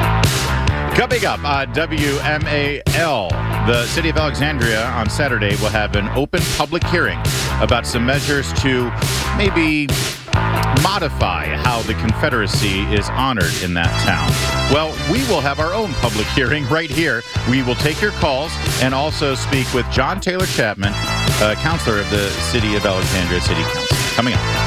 Coming up on W M A L, the City of Alexandria on Saturday will have an open public hearing about some measures to maybe modify how the Confederacy is honored in that town. Well, we will have our own public hearing right here. We will take your calls and also speak with John Taylor Chapman, uh, counselor of the City of Alexandria City Council. Coming up.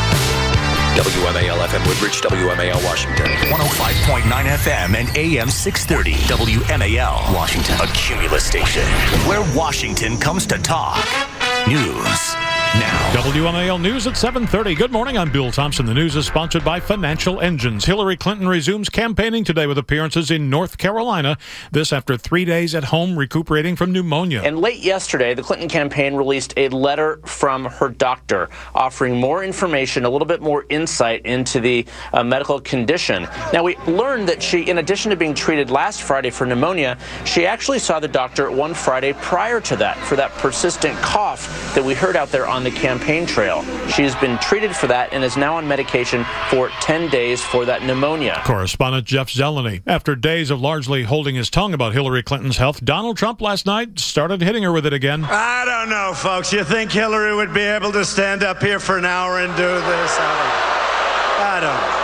W M A L F M Woodbridge, W M A L Washington. one oh five point nine F M and A M six thirty. W M A L Washington. A Cumulus station where Washington comes to talk. News now. W M A L News at seven thirty. Good morning, I'm Bill Thompson. The news is sponsored by Financial Engines. Hillary Clinton resumes campaigning today with appearances in North Carolina. This after three days at home recuperating from pneumonia. And late yesterday, the Clinton campaign released a letter from her doctor offering more information, a little bit more insight into the uh, medical condition. Now, we learned that she, in addition to being treated last Friday for pneumonia, she actually saw the doctor one Friday prior to that for that persistent cough that we heard out there on the campaign trail. She has been treated for that and is now on medication for ten days for that pneumonia. Correspondent Jeff Zeleny. After days of largely holding his tongue about Hillary Clinton's health, Donald Trump last night started hitting her with it again. I don't know, folks. You think Hillary would be able to stand up here for an hour and do this? I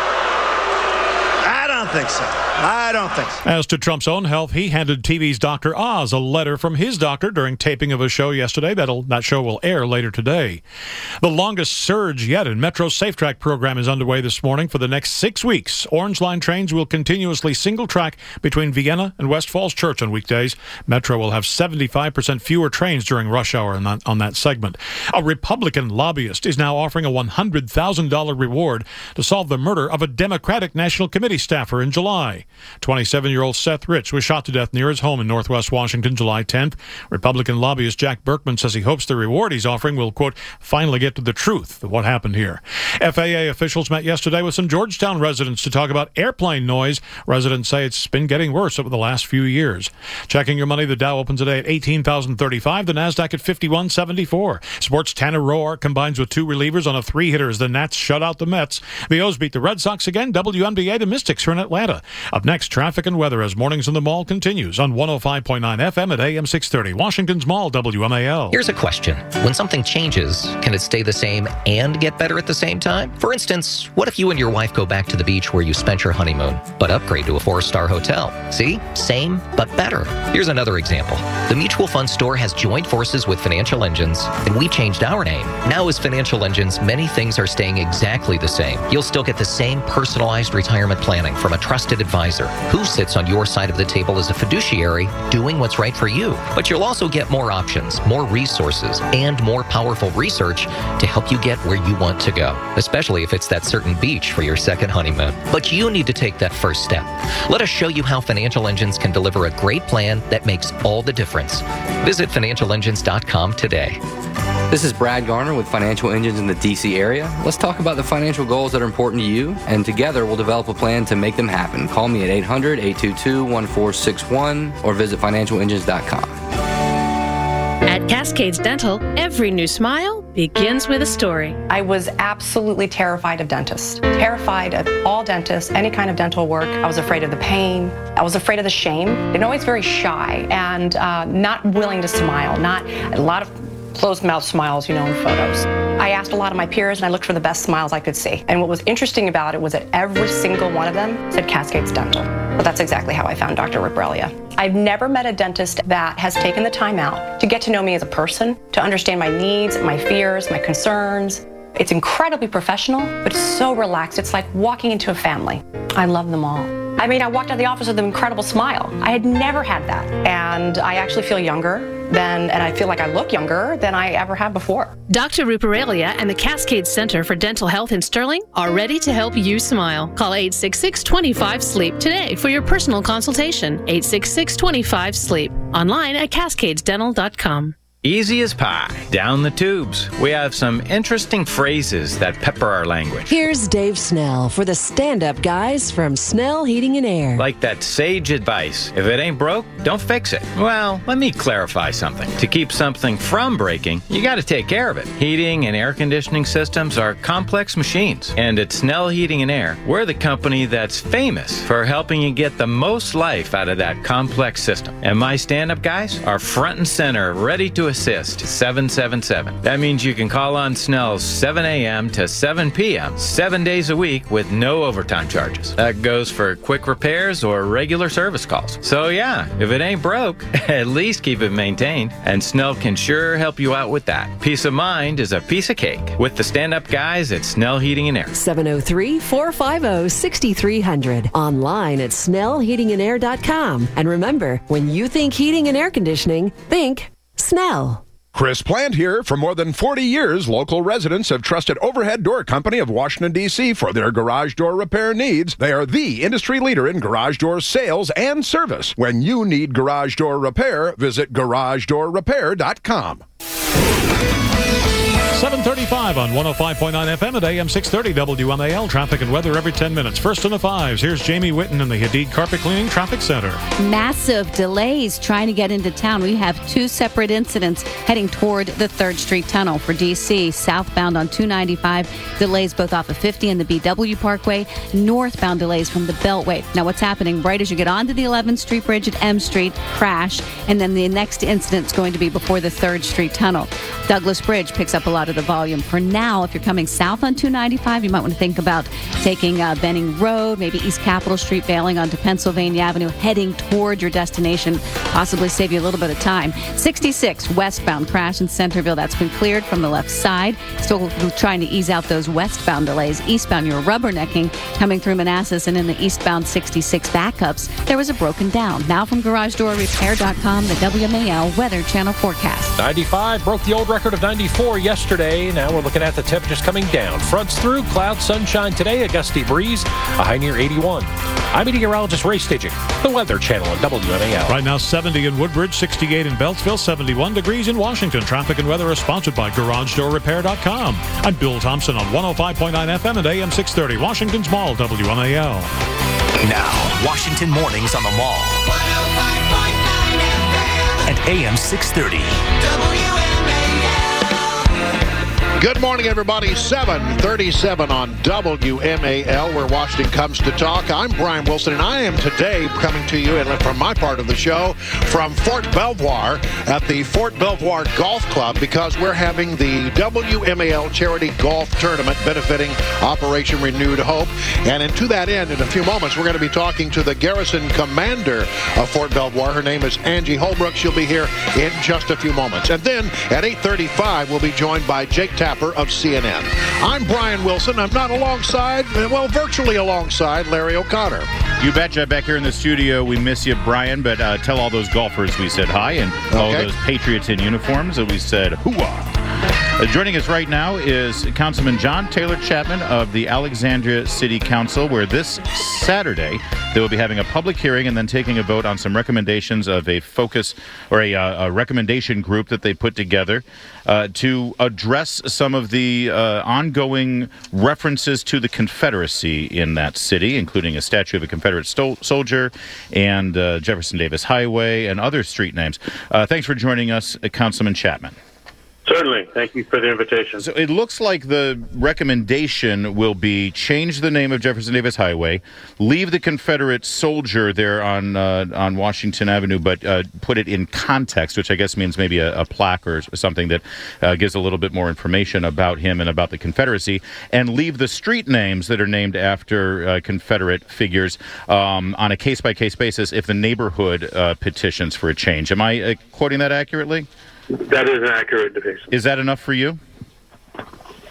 don't, I don't think so. I don't think so. As to Trump's own health, he handed T V's Doctor Oz a letter from his doctor during taping of a show yesterday. That'll, that show will air later today. The longest surge yet in Metro's Safe Track program is underway this morning for the next six weeks. Orange Line trains will continuously single track between Vienna and West Falls Church on weekdays. Metro will have seventy-five percent fewer trains during rush hour on that, on that segment. A Republican lobbyist is now offering a one hundred thousand dollars reward to solve the murder of a Democratic National Committee staffer in July. twenty-seven-year-old Seth Rich was shot to death near his home in Northwest Washington July tenth. Republican lobbyist Jack Berkman says he hopes the reward he's offering will, quote, finally get to the truth of what happened here. F A A officials met yesterday with some Georgetown residents to talk about airplane noise. Residents say it's been getting worse over the last few years. Checking your money, the Dow opens today at eighteen thousand thirty-five, the NASDAQ at fifty-one seventy-four. Sports, Tanner Roark combines with two relievers on a three-hitter as the Nats shut out the Mets. The O's beat the Red Sox again. W N B A, the Mystics are in Atlanta. Up next, traffic and weather as Mornings in the Mall continues on one oh five point nine F M at A M six thirty. Washington's Mall, W M A L. Here's a question. When something changes, can it stay the same and get better at the same time? For instance, what if you and your wife go back to the beach where you spent your honeymoon, but upgrade to a four-star hotel? See? Same, but better. Here's another example. The Mutual Fund Store has joined forces with Financial Engines, and we changed our name. Now as Financial Engines, many things are staying exactly the same. You'll still get the same personalized retirement planning from a trusted advisor who sits on your side of the table as a fiduciary doing what's right for you. But you'll also get more options, more resources, and more powerful research to help you get where you want to go, especially if it's that certain beach for your second honeymoon. But you need to take that first step. Let us show you how Financial Engines can deliver a great plan that makes all the difference. Visit financial engines dot com today. This is Brad Garner with Financial Engines in the D C area. Let's talk about the financial goals that are important to you, and together we'll develop a plan to make them happen. Call me at eight hundred, eight two two, one four six one or visit financial engines dot com. At Cascades Dental, every new smile begins with a story. I was absolutely terrified of dentists. Terrified of all dentists, any kind of dental work. I was afraid of the pain. I was afraid of the shame. And always very shy and uh, not willing to smile. Not a lot of closed mouth smiles, you know, in photos. I asked a lot of my peers and I looked for the best smiles I could see. And what was interesting about it was that every single one of them said Cascades Dental. But that's exactly how I found Doctor Reprelia. I've never met a dentist that has taken the time out to get to know me as a person, to understand my needs, my fears, my concerns, It's incredibly professional, but it's so relaxed. It's like walking into a family. I love them all. I mean, I walked out of the office with an incredible smile. I had never had that. And I actually feel younger than, and I feel like I look younger than I ever have before. Doctor Ruparelia and the Cascade Center for Dental Health in Sterling are ready to help you smile. Call eight six six, two five, sleep today for your personal consultation. eight six six, two five, sleep. Online at cascades dental dot com. Easy as pie. Down the tubes. We have some interesting phrases that pepper our language. Here's Dave Snell for the stand-up guys from Snell Heating and Air. Like that sage advice. If it ain't broke, don't fix it. Well, let me clarify something. To keep something from breaking, you got to take care of it. Heating and air conditioning systems are complex machines. And at Snell Heating and Air, we're the company that's famous for helping you get the most life out of that complex system. And my stand-up guys are front and center, ready to assist seven seven seven. That means you can call on Snell's seven a.m. to seven p.m. seven days a week with no overtime charges. That goes for quick repairs or regular service calls. So yeah, if it ain't broke, at least keep it maintained. And Snell can sure help you out with that. Peace of mind is a piece of cake with the stand-up guys at Snell Heating and Air. seven oh three, four five oh, six three zero zero. Online at snell heating and air dot com. And remember, when you think heating and air conditioning, think Snell. Chris Plant here. For more than forty years, local residents have trusted Overhead Door Company of Washington, D C for their garage door repair needs. They are the industry leader in garage door sales and service. When you need garage door repair, visit garage door repair dot com. seven thirty-five on one oh five point nine F M at A M six thirty W M A L. Traffic and weather every ten minutes. First in the fives, here's Jamie Whitten in the Hadid Carpet Cleaning Traffic Center. Massive delays trying to get into town. We have two separate incidents heading toward the third Street Tunnel for D C. Southbound on two ninety-five, delays both off of fifty and the B W Parkway. Northbound delays from the Beltway. Now what's happening right as you get onto the eleventh Street Bridge at M Street, crash, and then the next incident is going to be before the third Street Tunnel. Douglas Bridge picks up a lot of the volume. For now, if you're coming south on two ninety-five, you might want to think about taking uh, Benning Road, maybe East Capitol Street, bailing onto Pennsylvania Avenue, heading toward your destination, possibly save you a little bit of time. sixty-six westbound crash in Centerville. That's been cleared from the left side. Still trying to ease out those westbound delays. Eastbound, you're rubbernecking coming through Manassas, and in the eastbound sixty-six backups, there was a broken down. Now from garage door repair dot com, the W M A L Weather Channel forecast. ninety-five broke the old record of ninety-four yesterday. Now we're looking at the temperatures coming down. Fronts through, clouds, sunshine today, a gusty breeze, a high near eighty-one. I'm meteorologist Ray Staging, the Weather Channel at W M A L. Right now, seventy in Woodbridge, sixty-eight in Beltsville, seventy-one degrees in Washington. Traffic and weather is sponsored by garage door repair dot com. I'm Bill Thompson on one oh five point nine F M and A M six thirty, Washington's Mall, W M A L. Now, Washington Mornings on the Mall. one oh five point nine F M. And A M six thirty. W M A L. Good morning, everybody. seven thirty-seven on W M A L, where Washington comes to talk. I'm Brian Wilson, and I am today coming to you, and from my part of the show, from Fort Belvoir at the Fort Belvoir Golf Club, because we're having the W M A L Charity Golf Tournament benefiting Operation Renewed Hope. And to that end, in a few moments, we're going to be talking to the garrison commander of Fort Belvoir. Her name is Angie Holbrook. She'll be here in just a few moments. And then at eight thirty-five, we'll be joined by Jake Tapper of C N N. I'm Brian Wilson. I'm not alongside, well, virtually alongside Larry O'Connor. You betcha. Back here in the studio, we miss you, Brian, but uh, tell all those golfers we said hi, and okay. all those Patriots in uniforms that we said hooah. Uh, joining us right now is Councilman John Taylor Chapman of the Alexandria City Council, where this Saturday they will be having a public hearing and then taking a vote on some recommendations of a focus or a, uh, a recommendation group that they put together uh, to address some of the uh, ongoing references to the Confederacy in that city, including a statue of a Confederate sto- soldier and uh, Jefferson Davis Highway and other street names. Uh, thanks for joining us, uh, Councilman Chapman. Certainly. Thank you for the invitation. So it looks like the recommendation will be change the name of Jefferson Davis Highway, leave the Confederate soldier there on uh, on Washington Avenue, but uh, put it in context, which I guess means maybe a, a plaque or something that uh, gives a little bit more information about him and about the Confederacy, and leave the street names that are named after uh, Confederate figures um, on a case-by-case basis if the neighborhood uh, petitions for a change. Am I uh, quoting that accurately? That is an accurate depiction. Is that enough for you?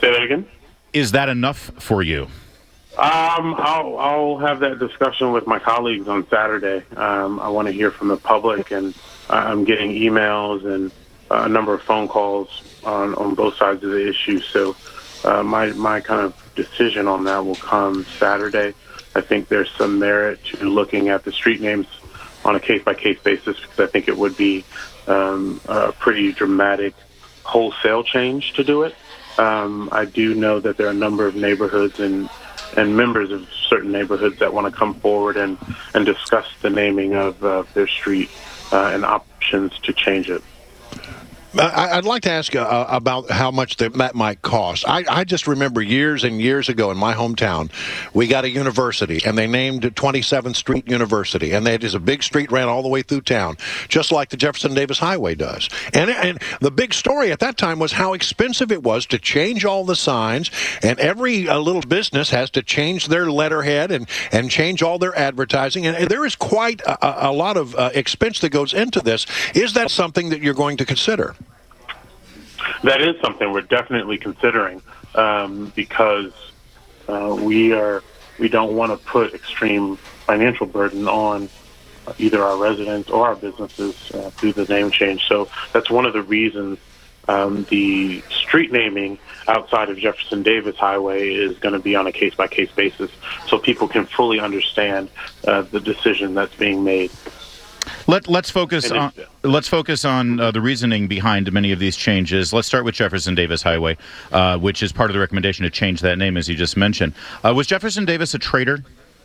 Say that again? Is that enough for you? Um, I'll, I'll have that discussion with my colleagues on Saturday. Um, I want to hear from the public, and I'm getting emails and a number of phone calls on, on both sides of the issue. So uh, my, my kind of decision on that will come Saturday. I think there's some merit to looking at the street names on a case-by-case basis, because I think it would be um, a pretty dramatic wholesale change to do it. Um, I do know that there are a number of neighborhoods and and members of certain neighborhoods that want to come forward and, and discuss the naming of uh, their street uh, and options to change it. I'd like to ask you uh, about how much that might cost. I, I just remember years and years ago in my hometown, we got a university, and they named it twenty-seventh Street University, and it is a big street ran all the way through town, just like the Jefferson Davis Highway does. And, and the big story at that time was how expensive it was to change all the signs, and every uh, little business has to change their letterhead and, and change all their advertising, and, and there is quite a, a lot of uh, expense that goes into this. Is that something that you're going to consider? That is something we're definitely considering, um, because uh, we are we don't want to put extreme financial burden on either our residents or our businesses uh, through the name change. So that's one of the reasons um, the street naming outside of Jefferson Davis Highway is going to be on a case-by-case basis, so people can fully understand uh, the decision that's being made. Let, let's focus on let's focus on uh, the reasoning behind many of these changes. Let's start with Jefferson Davis Highway, uh, which is part of the recommendation to change that name, as you just mentioned. Uh, was Jefferson Davis a traitor?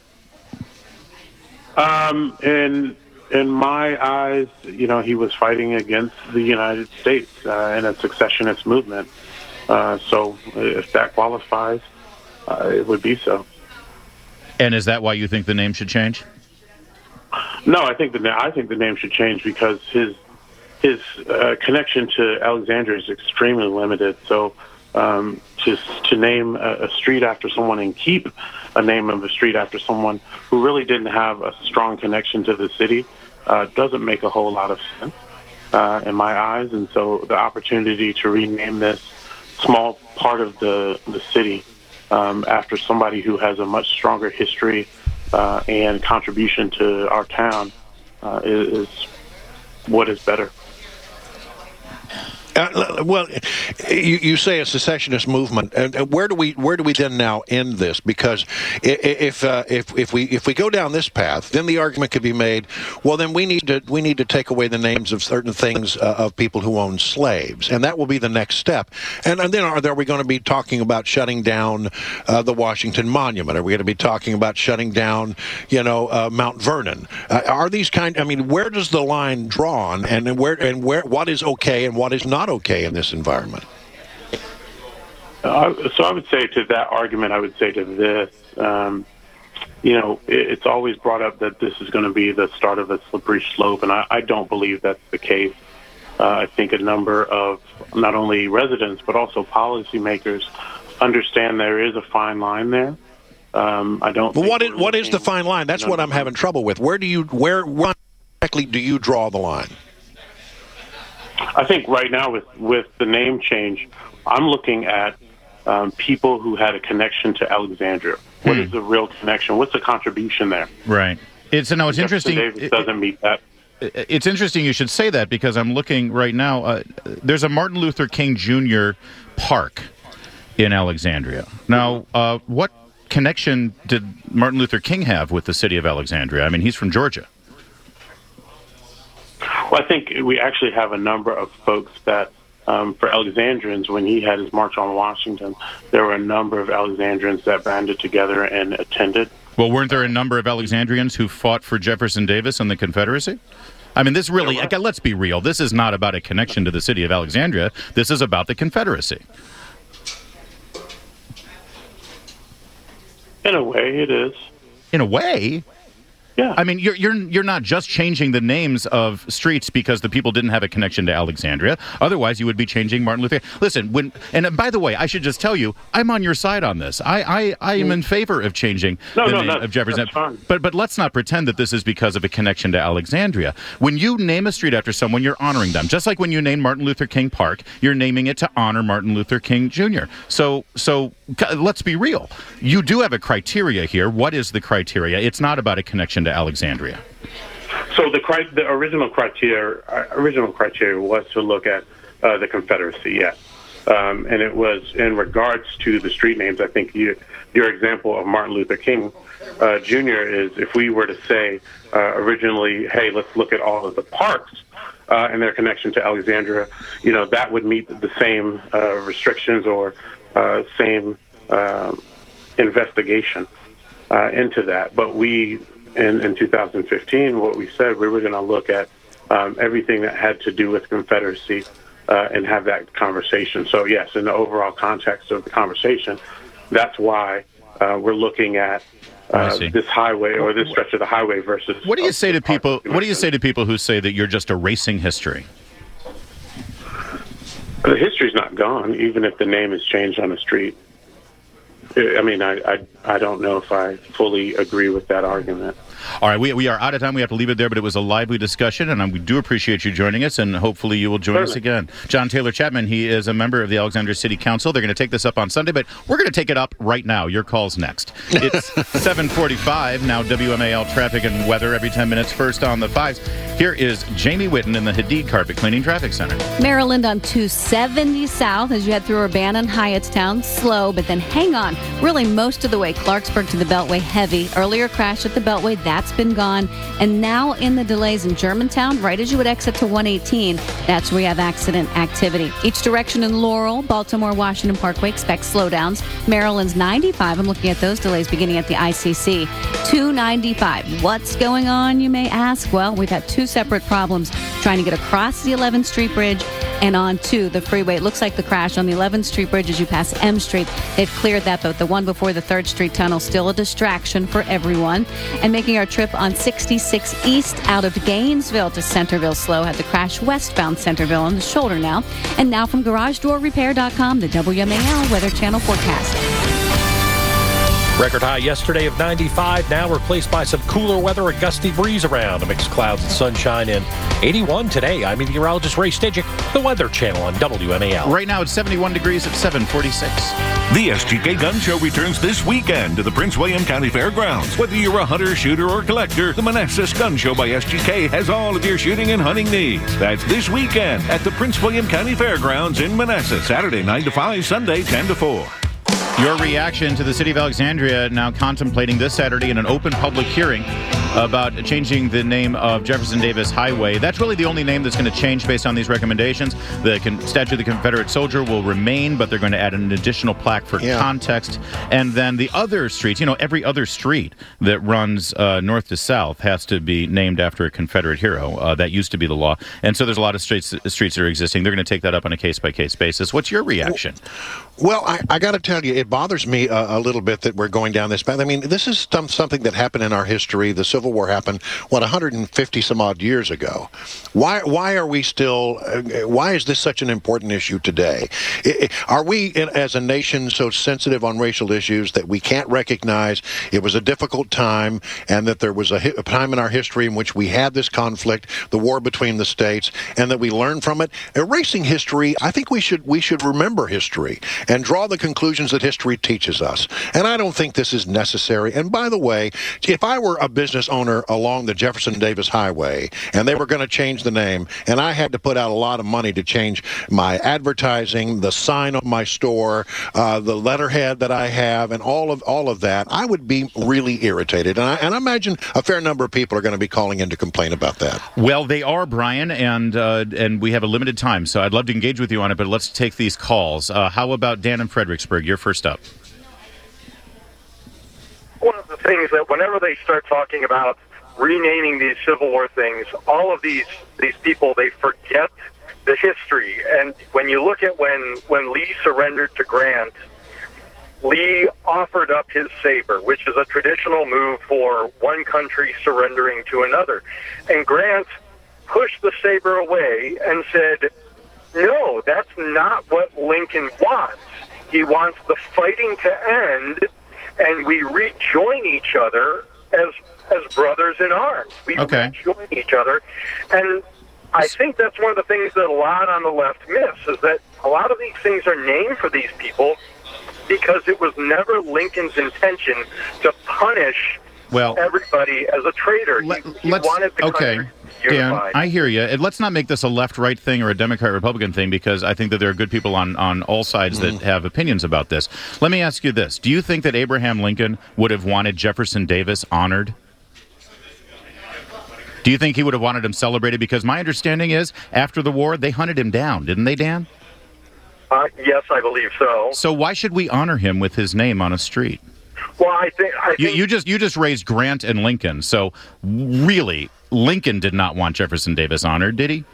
Um, in in my eyes, you know, he was fighting against the United States uh, in a secessionist movement. Uh, so, if that qualifies, uh, it would be so. And is that why you think the name should change? No, I think the na- I think the name should change because his his uh, connection to Alexandria is extremely limited. So um, to to name a, a street after someone and keep a name of a street after someone who really didn't have a strong connection to the city uh, doesn't make a whole lot of sense uh, in my eyes. And so the opportunity to rename this small part of the the city um, after somebody who has a much stronger history Uh, and contribution to our town uh, is, is what is better. Uh, well, you, you say a secessionist movement, and uh, where do we where do we then now end this? Because if uh, if if we if we go down this path, then the argument could be made. Well, then we need to we need to take away the names of certain things uh, of people who own slaves, and that will be the next step. And, and then are, are we going to be talking about shutting down uh, the Washington Monument? Are we going to be talking about shutting down, you know, uh, Mount Vernon? Uh, are these kind? I mean, where does the line drawn, and where and where what is okay and what is not okay in this environment? Uh, so I would say to that argument, I would say to this, um, you know, it, it's always brought up that this is going to be the start of a slippery slope, and I, I don't believe that's the case. Uh, I think a number of not only residents but also policymakers understand there is a fine line there. Um, I don't. But what is what is the fine line? That's what I'm having trouble with. Where do you where, where exactly do you draw the line? I think right now with, with the name change, I'm looking at um, people who had a connection to Alexandria. What hmm. is the real connection? What's the contribution there? Right. It's no. It's Jefferson interesting. Davis It, doesn't meet that. It's interesting you should say that because I'm looking right now. Uh, there's a Martin Luther King Junior Park in Alexandria. Now, uh, what connection did Martin Luther King have with the city of Alexandria? I mean, he's from Georgia. Well, I think we actually have a number of folks that, um, for Alexandrians, when he had his March on Washington, there were a number of Alexandrians that banded together and attended. Well, weren't there a number of Alexandrians who fought for Jefferson Davis and the Confederacy? I mean, this really, like, let's be real, this is not about a connection to the city of Alexandria. This is about the Confederacy. In a way, it is. In a way? Yeah. I mean, you're you're you're not just changing the names of streets because the people didn't have a connection to Alexandria. Otherwise, you would be changing Martin Luther. Listen, when and uh, by the way, I should just tell you, I'm on your side on this. I I, I am in favor of changing no, the no, name that's, of Jefferson. That's fine. But but let's not pretend that this is because of a connection to Alexandria. When you name a street after someone, you're honoring them. Just like when you name Martin Luther King Park, you're naming it to honor Martin Luther King Junior So so let's be real. You do have a criteria here. What is the criteria? It's not about a connection to Alexandria. So the cri- the original criteria uh, original criteria was to look at uh, the Confederacy, yes, um, and it was in regards to the street names. I think you, your example of Martin Luther King uh, Junior is if we were to say uh, originally, hey, let's look at all of the parks uh, and their connection to Alexandria. You know, that would meet the same uh, restrictions or uh, same uh, investigation uh, into that, but we. In, in two thousand fifteen, what we said, we were going to look at um, everything that had to do with Confederacy uh, and have that conversation. So, yes, in the overall context of the conversation, that's why uh, we're looking at uh, this highway or this stretch of the highway versus... What do you say to people? What do you say to people who say that you're just erasing history? The history's not gone, even if the name is changed on the street. I mean, I, I I don't know if I fully agree with that argument. All right, we we are out of time. We have to leave it there, but it was a lively discussion, and we do appreciate you joining us, and hopefully you will join Certainly. us again. John Taylor Chapman, he is a member of the Alexandria City Council. They're going to take this up on Sunday, but we're going to take it up right now. Your call's next. It's seven forty-five, now W M A L traffic and weather every ten minutes. First on the fives, here is Jamie Whitten in the Hadid Carpet Cleaning Traffic Center. Maryland on two seventy south as you head through Urbana and Hyattstown. Slow, but then hang on. Really most of the way. Clarksburg to the Beltway, heavy. Earlier crash at the Beltway. That's been gone. And now in the delays in Germantown, right as you would exit to one eighteen, that's where you have accident activity. Each direction in Laurel, Baltimore, Washington Parkway, expect slowdowns. Maryland's ninety-five, I'm looking at those delays beginning at the I C C. two ninety-five. What's going on, you may ask? Well, we've had two separate problems trying to get across the eleventh Street Bridge and onto the freeway. It looks like the crash on the eleventh Street Bridge as you pass M Street. They've cleared that, but the one before the third Street Tunnel still a distraction for everyone. And making our trip on sixty-six East out of Gainesville to Centerville slow. Had the crash westbound Centerville on the shoulder now. And now from Garage Door Repair dot com, the W M A L Weather Channel forecast. Record high yesterday of ninety-five, now replaced by some cooler weather, a gusty breeze around, a mixed clouds and sunshine in eighty-one today. I'm meteorologist Ray Stidgick, the Weather Channel on W M A L. Right now it's seventy-one degrees at seven forty-six. The S G K Gun Show returns this weekend to the Prince William County Fairgrounds. Whether you're a hunter, shooter, or collector, the Manassas Gun Show by S G K has all of your shooting and hunting needs. That's this weekend at the Prince William County Fairgrounds in Manassas, Saturday nine to five, Sunday ten to four. Your reaction to the city of Alexandria now contemplating this Saturday in an open public hearing about changing the name of Jefferson Davis Highway. That's really the only name that's going to change based on these recommendations. The con- statue of the Confederate soldier will remain, but they're going to add an additional plaque for yeah. context. And then the other streets, you know, every other street that runs uh, north to south has to be named after a Confederate hero. Uh, that used to be the law. And so there's a lot of streets, streets that are existing. They're going to take that up on a case-by-case basis. What's your reaction? Well, I, I got to tell you, it bothers me a, a little bit that we're going down this path. I mean, this is some, something that happened in our history. The Civil War happened, what, one hundred fifty some odd years ago. Why Why are we still, uh, why is this such an important issue today? It, are we, in, as a nation, so sensitive on racial issues that we can't recognize it was a difficult time and that there was a, a time in our history in which we had this conflict, the war between the states, and that we learned from it? Erasing history, I think we should we should remember history and draw the conclusions that history teaches us. And I don't think this is necessary. And by the way, if I were a business owner along the Jefferson Davis Highway and they were going to change the name and I had to put out a lot of money to change my advertising, the sign on my store, uh, the letterhead that I have, and all of all of that, I would be really irritated. And I, and I imagine a fair number of people are going to be calling in to complain about that. Well, they are, Brian, and uh, and we have a limited time, so I'd love to engage with you on it, but let's take these calls. Uh, how about Dan in Fredericksburg? You're first up. One of the things that whenever they start talking about renaming these Civil War things, all of these these people, they forget the history. And when you look at when, when Lee surrendered to Grant, Lee offered up his saber, which is a traditional move for one country surrendering to another. And Grant pushed the saber away and said, no, that's not what Lincoln wants. He wants the fighting to end, and we rejoin each other as as brothers in arms. We okay. rejoin each other. And I think that's one of the things that a lot on the left miss, is that a lot of these things are named for these people because it was never Lincoln's intention to punish well, everybody as a traitor. Let, he, he let's, wanted the okay. country Dan, unified. I hear you. And let's not make this a left-right thing or a Democrat-Republican thing, because I think that there are good people on, on all sides mm. that have opinions about this. Let me ask you this. Do you think that Abraham Lincoln would have wanted Jefferson Davis honored? Do you think he would have wanted him celebrated? Because my understanding is, after the war, they hunted him down, didn't they, Dan? Uh, yes, I believe so. So why should we honor him with his name on a street? Well, I think, I think you, you just you just raised Grant and Lincoln. So really, Lincoln did not want Jefferson Davis honored, did he?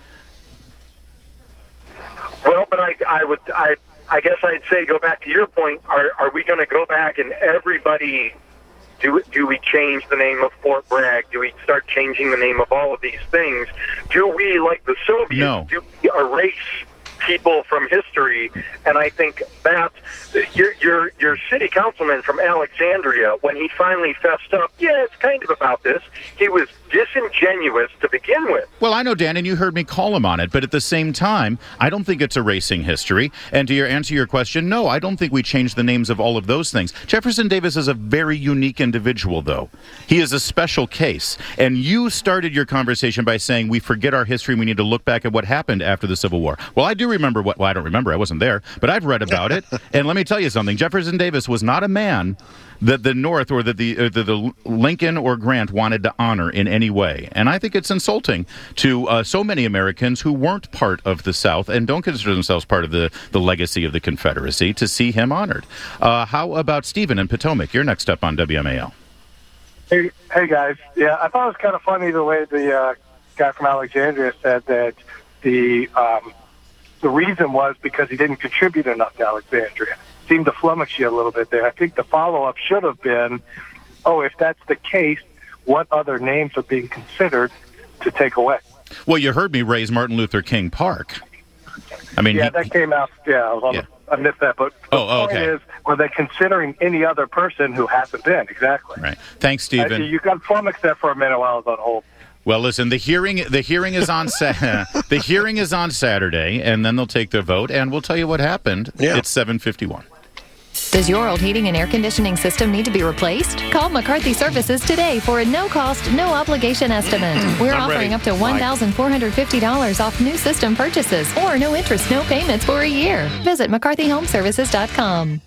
Well, but I, I would, I, I guess I'd say, go back to your point. Are, are we going to go back and everybody? Do do we change the name of Fort Bragg? Do we start changing the name of all of these things? Do we, like the Soviets, no. do we erase people from history? And I think that your your your city councilman from Alexandria, when he finally fessed up, yeah, it's kind of about this, he was disingenuous to begin with. Well, I know, Dan, and you heard me call him on it, but at the same time, I don't think it's erasing history. And to your answer your question, no, I don't think we change the names of all of those things. Jefferson Davis is a very unique individual, though. He is a special case. And you started your conversation by saying we forget our history, we need to look back at what happened after the Civil War. Well, I do remember what, well, I don't remember, I wasn't there, but I've read about it. And let me tell you something, Jefferson Davis was not a man that the North or that the, uh, the, the Lincoln or Grant wanted to honor in any way. And I think it's insulting to uh, so many Americans who weren't part of the South and don't consider themselves part of the, the legacy of the Confederacy to see him honored. Uh, how about Stephen in Potomac? You're next up on W M A L. Hey, hey guys. Yeah, I thought it was kind of funny the way the uh, guy from Alexandria said that the um, the reason was because he didn't contribute enough to Alexandria. Seemed to flummox you a little bit there. I think the follow-up should have been, oh, if that's the case, what other names are being considered to take away? Well, you heard me raise Martin Luther King Park. I mean, yeah, he, that came out. Yeah, I was on yeah. the, I missed that. But the oh, oh, point okay. is, were they considering any other person who hasn't been? Exactly. Right. Thanks, Stephen. Uh, you got flummoxed there for a minute while I was on hold. Well, listen, the hearing the hearing is on sa- the hearing is on Saturday, and then they'll take their vote, and we'll tell you what happened. Yeah. It's seven fifty-one. Does your old heating and air conditioning system need to be replaced? Call McCarthy Services today for a no-cost, no-obligation estimate. We're I'm offering ready. up to one thousand four hundred fifty dollars off new system purchases or no interest, no payments for a year. Visit McCarthy Home Services dot com.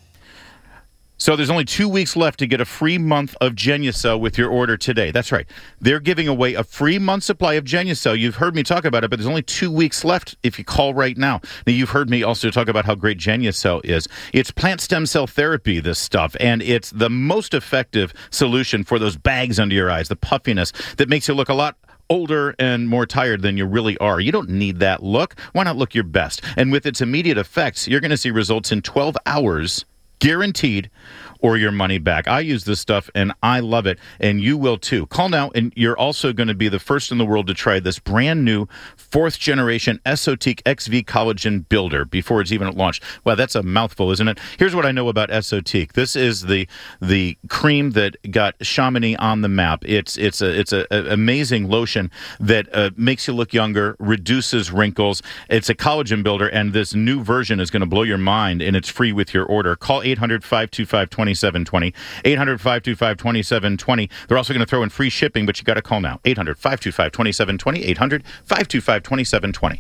So there's only two weeks left to get a free month of Genucel with your order today. That's right. They're giving away a free month supply of Genucel. You've heard me talk about it, but there's only two weeks left if you call right now. Now, you've heard me also talk about how great Genucel is. It's plant stem cell therapy, this stuff, and it's the most effective solution for those bags under your eyes, the puffiness that makes you look a lot older and more tired than you really are. You don't need that look. Why not look your best? And with its immediate effects, you're going to see results in twelve hours. Guaranteed, or your money back. I use this stuff, and I love it, and you will too. Call now, and you're also going to be the first in the world to try this brand new fourth-generation Esotique X V Collagen Builder before it's even launched. Wow, that's a mouthful, isn't it? Here's what I know about Esotique. This is the the cream that got Chamonix on the map. It's it's a it's a, a amazing lotion that uh, makes you look younger, reduces wrinkles. It's a collagen builder, and this new version is going to blow your mind, and it's free with your order. Call eight hundred, five two five, two seven two zero, eight hundred, five two five, two seven two zero. They're also going to throw in free shipping, but you got to call now. eight hundred, five two five, two seven two zero, eight hundred, five two five, two seven two zero.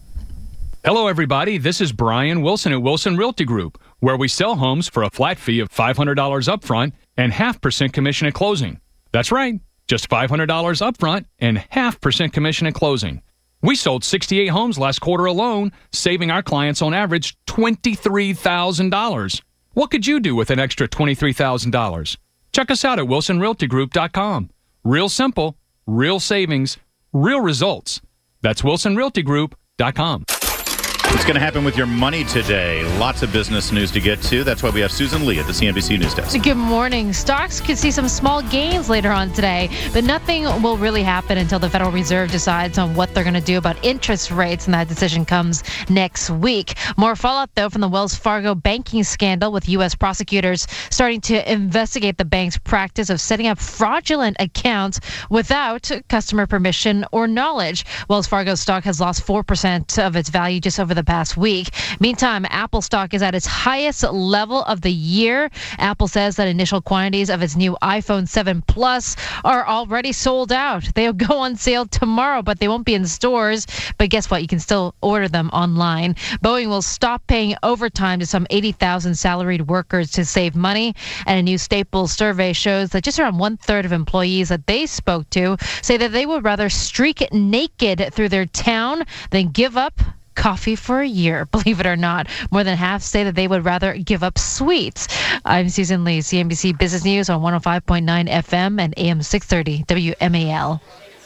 Hello, everybody. This is Brian Wilson at Wilson Realty Group, where we sell homes for a flat fee of five hundred dollars upfront and half percent commission at closing. That's right, just five hundred dollars upfront and half percent commission at closing. We sold sixty-eight homes last quarter alone, saving our clients on average twenty-three thousand dollars. What could you do with an extra twenty-three thousand dollars? Check us out at wilson realty group dot com. Real simple, real savings, real results. That's wilson realty group dot com. What's going to happen with your money today? Lots of business news to get to. That's why we have Susan Lee at the C N B C News Desk. Good morning. Stocks could see some small gains later on today, but nothing will really happen until the Federal Reserve decides on what they're going to do about interest rates, and that decision comes next week. More fallout, though, from the Wells Fargo banking scandal, with U S prosecutors starting to investigate the bank's practice of setting up fraudulent accounts without customer permission or knowledge. Wells Fargo stock has lost four percent of its value just over the past week. Meantime, Apple stock is at its highest level of the year. Apple says that initial quantities of its new iPhone seven Plus are already sold out. They'll go on sale tomorrow, but they won't be in stores. But guess what? You can still order them online. Boeing will stop paying overtime to some eighty thousand salaried workers to save money. And a new Staples survey shows that just around one third of employees that they spoke to say that they would rather streak naked through their town than give up coffee for a year. Believe it or not, more than half say that they would rather give up sweets. I'm Susan Lee, C N B C Business News on one oh five point nine F M and A M six thirty W M A L.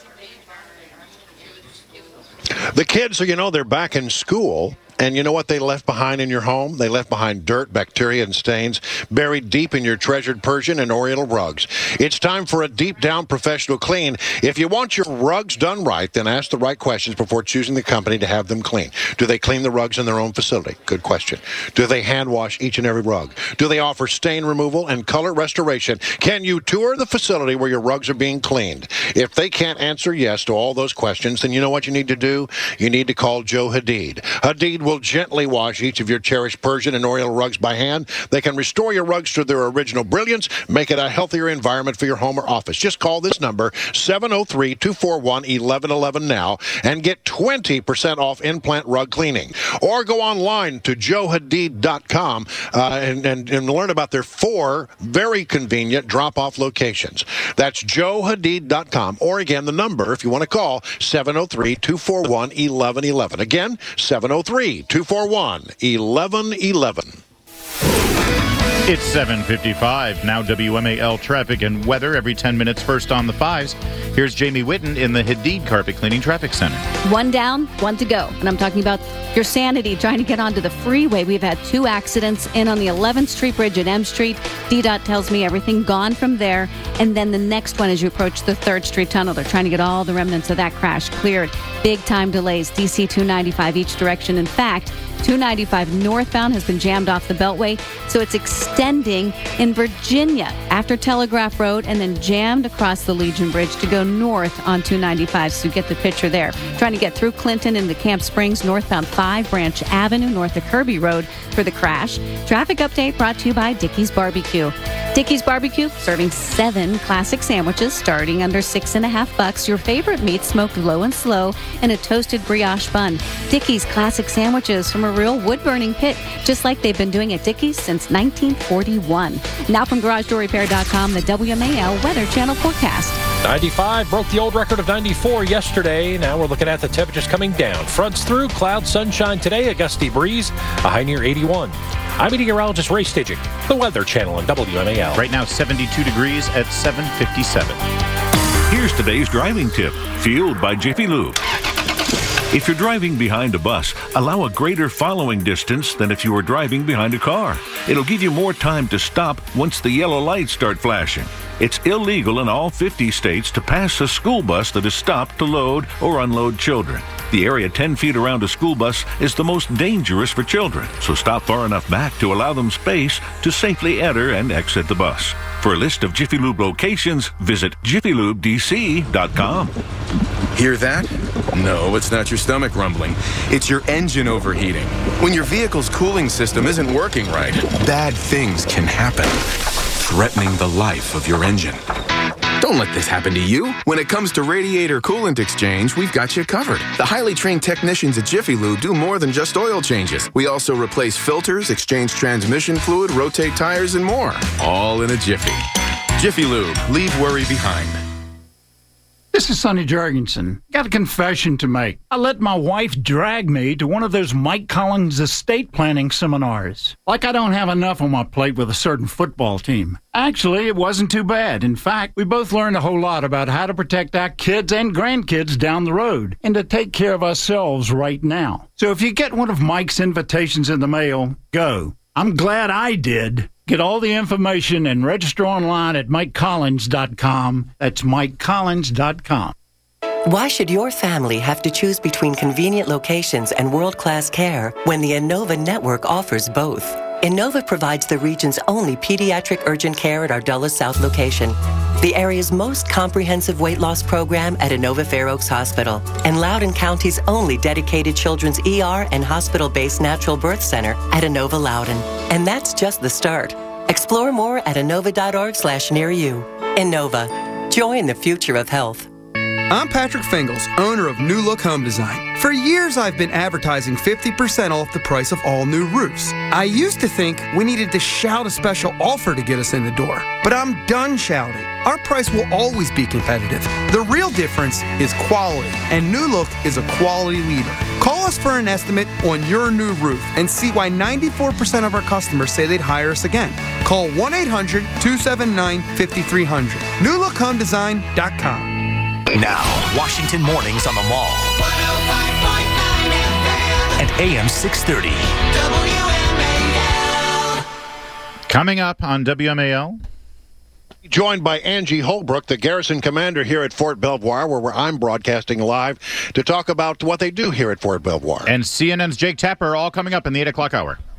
The kids, you know, they're back in school. And you know what they left behind in your home? They left behind dirt, bacteria, and stains buried deep in your treasured Persian and Oriental rugs. It's time for a deep-down professional clean. If you want your rugs done right, then ask the right questions before choosing the company to have them clean. Do they clean the rugs in their own facility? Good question. Do they hand wash each and every rug? Do they offer stain removal and color restoration? Can you tour the facility where your rugs are being cleaned? If they can't answer yes to all those questions, then you know what you need to do? You need to call Joe Hadid. Hadid will gently wash each of your cherished Persian and Oriental rugs by hand. They can restore your rugs to their original brilliance, make it a healthier environment for your home or office. Just call this number, seven oh three, two four one, one one one one now, and get twenty percent off in-plant rug cleaning. Or go online to joe hadid dot com uh, and, and, and learn about their four very convenient drop-off locations. That's joe hadid dot com. Or again, the number, if you want to call, seven oh three, two four one, one one one one. Again, seven oh three, two four one, one one one one. It's seven fifty-five. Now W M A L traffic and weather every ten minutes. First on the fives. Here's Jamie Whitten in the Hadid Carpet Cleaning Traffic Center. One down, one to go. And I'm talking about your sanity trying to get onto the freeway. We've had two accidents in on the eleventh Street Bridge at M Street. D DOT tells me everything gone from there. And then the next one as you approach the third Street Tunnel. They're trying to get all the remnants of that crash cleared. Big time delays. D C two ninety-five each direction. In fact, two ninety-five northbound has been jammed off the Beltway, so it's extending in Virginia after Telegraph Road and then jammed across the Legion Bridge to go north on two ninety-five, so you get the picture there. Trying to get through Clinton into Camp Springs, northbound five Branch Avenue, north of Kirby Road for the crash. Traffic update brought to you by Dickey's Barbecue. Dickey's Barbecue, serving seven classic sandwiches starting under six and a half bucks. Your favorite meat smoked low and slow in a toasted brioche bun. Dickey's classic sandwiches from a real wood-burning pit, just like they've been doing at Dickey's since nineteen forty-one. Now from garage door repair dot com, the W M A L Weather Channel forecast. ninety-five broke the old record of ninety-four yesterday. Now we're looking at the temperatures coming down. Fronts through, cloud, sunshine today, a gusty breeze, a high near eighty-one. I'm meteorologist Ray Stidgick, the Weather Channel on W M A L. Right now, seventy-two degrees at seven fifty-seven. Here's today's driving tip, fueled by Jiffy Lube. If you're driving behind a bus, allow a greater following distance than if you were driving behind a car. It'll give you more time to stop once the yellow lights start flashing. It's illegal in all fifty states to pass a school bus that is stopped to load or unload children. The area ten feet around a school bus is the most dangerous for children, so stop far enough back to allow them space to safely enter and exit the bus. For a list of Jiffy Lube locations, visit jiffy lube d c dot com. Hear that? No, it's not your stomach rumbling. It's your engine overheating. When your vehicle's cooling system isn't working right, bad things can happen, threatening the life of your engine. Don't let this happen to you. When it comes to radiator coolant exchange, we've got you covered. The highly trained technicians at Jiffy Lube do more than just oil changes. We also replace filters, exchange transmission fluid, rotate tires, and more. All in a jiffy. Jiffy Lube. Leave worry behind. This is Sonny Jurgensen. Got a confession to make. I let my wife drag me to one of those Mike Collins estate planning seminars. Like I don't have enough on my plate with a certain football team. Actually, it wasn't too bad. In fact, we both learned a whole lot about how to protect our kids and grandkids down the road and to take care of ourselves right now. So if you get one of Mike's invitations in the mail, go. I'm glad I did. Get all the information and register online at mike collins dot com. That's mike collins dot com. Why should your family have to choose between convenient locations and world-class care when the Innova network offers both? Innova provides the region's only pediatric urgent care at our Dulles South location, the area's most comprehensive weight loss program at Innova Fair Oaks Hospital, and Loudoun County's only dedicated children's E R and hospital-based natural birth center at Innova Loudoun. And that's just the start. Explore more at innova.org slash near you. Innova. Join the future of health. I'm Patrick Fingles, owner of New Look Home Design. For years, I've been advertising fifty percent off the price of all new roofs. I used to think we needed to shout a special offer to get us in the door, but I'm done shouting. Our price will always be competitive. The real difference is quality, and New Look is a quality leader. Call us for an estimate on your new roof and see why ninety-four percent of our customers say they'd hire us again. Call one eight hundred two seven nine five three zero zero. new look home design dot com. Now, Washington Mornings on the Mall. And A M six thirty. Coming up on W M A L. Joined by Angie Holbrook, the garrison commander here at Fort Belvoir, where, where I'm broadcasting live to talk about what they do here at Fort Belvoir. And C N N's Jake Tapper, all coming up in the eight o'clock hour.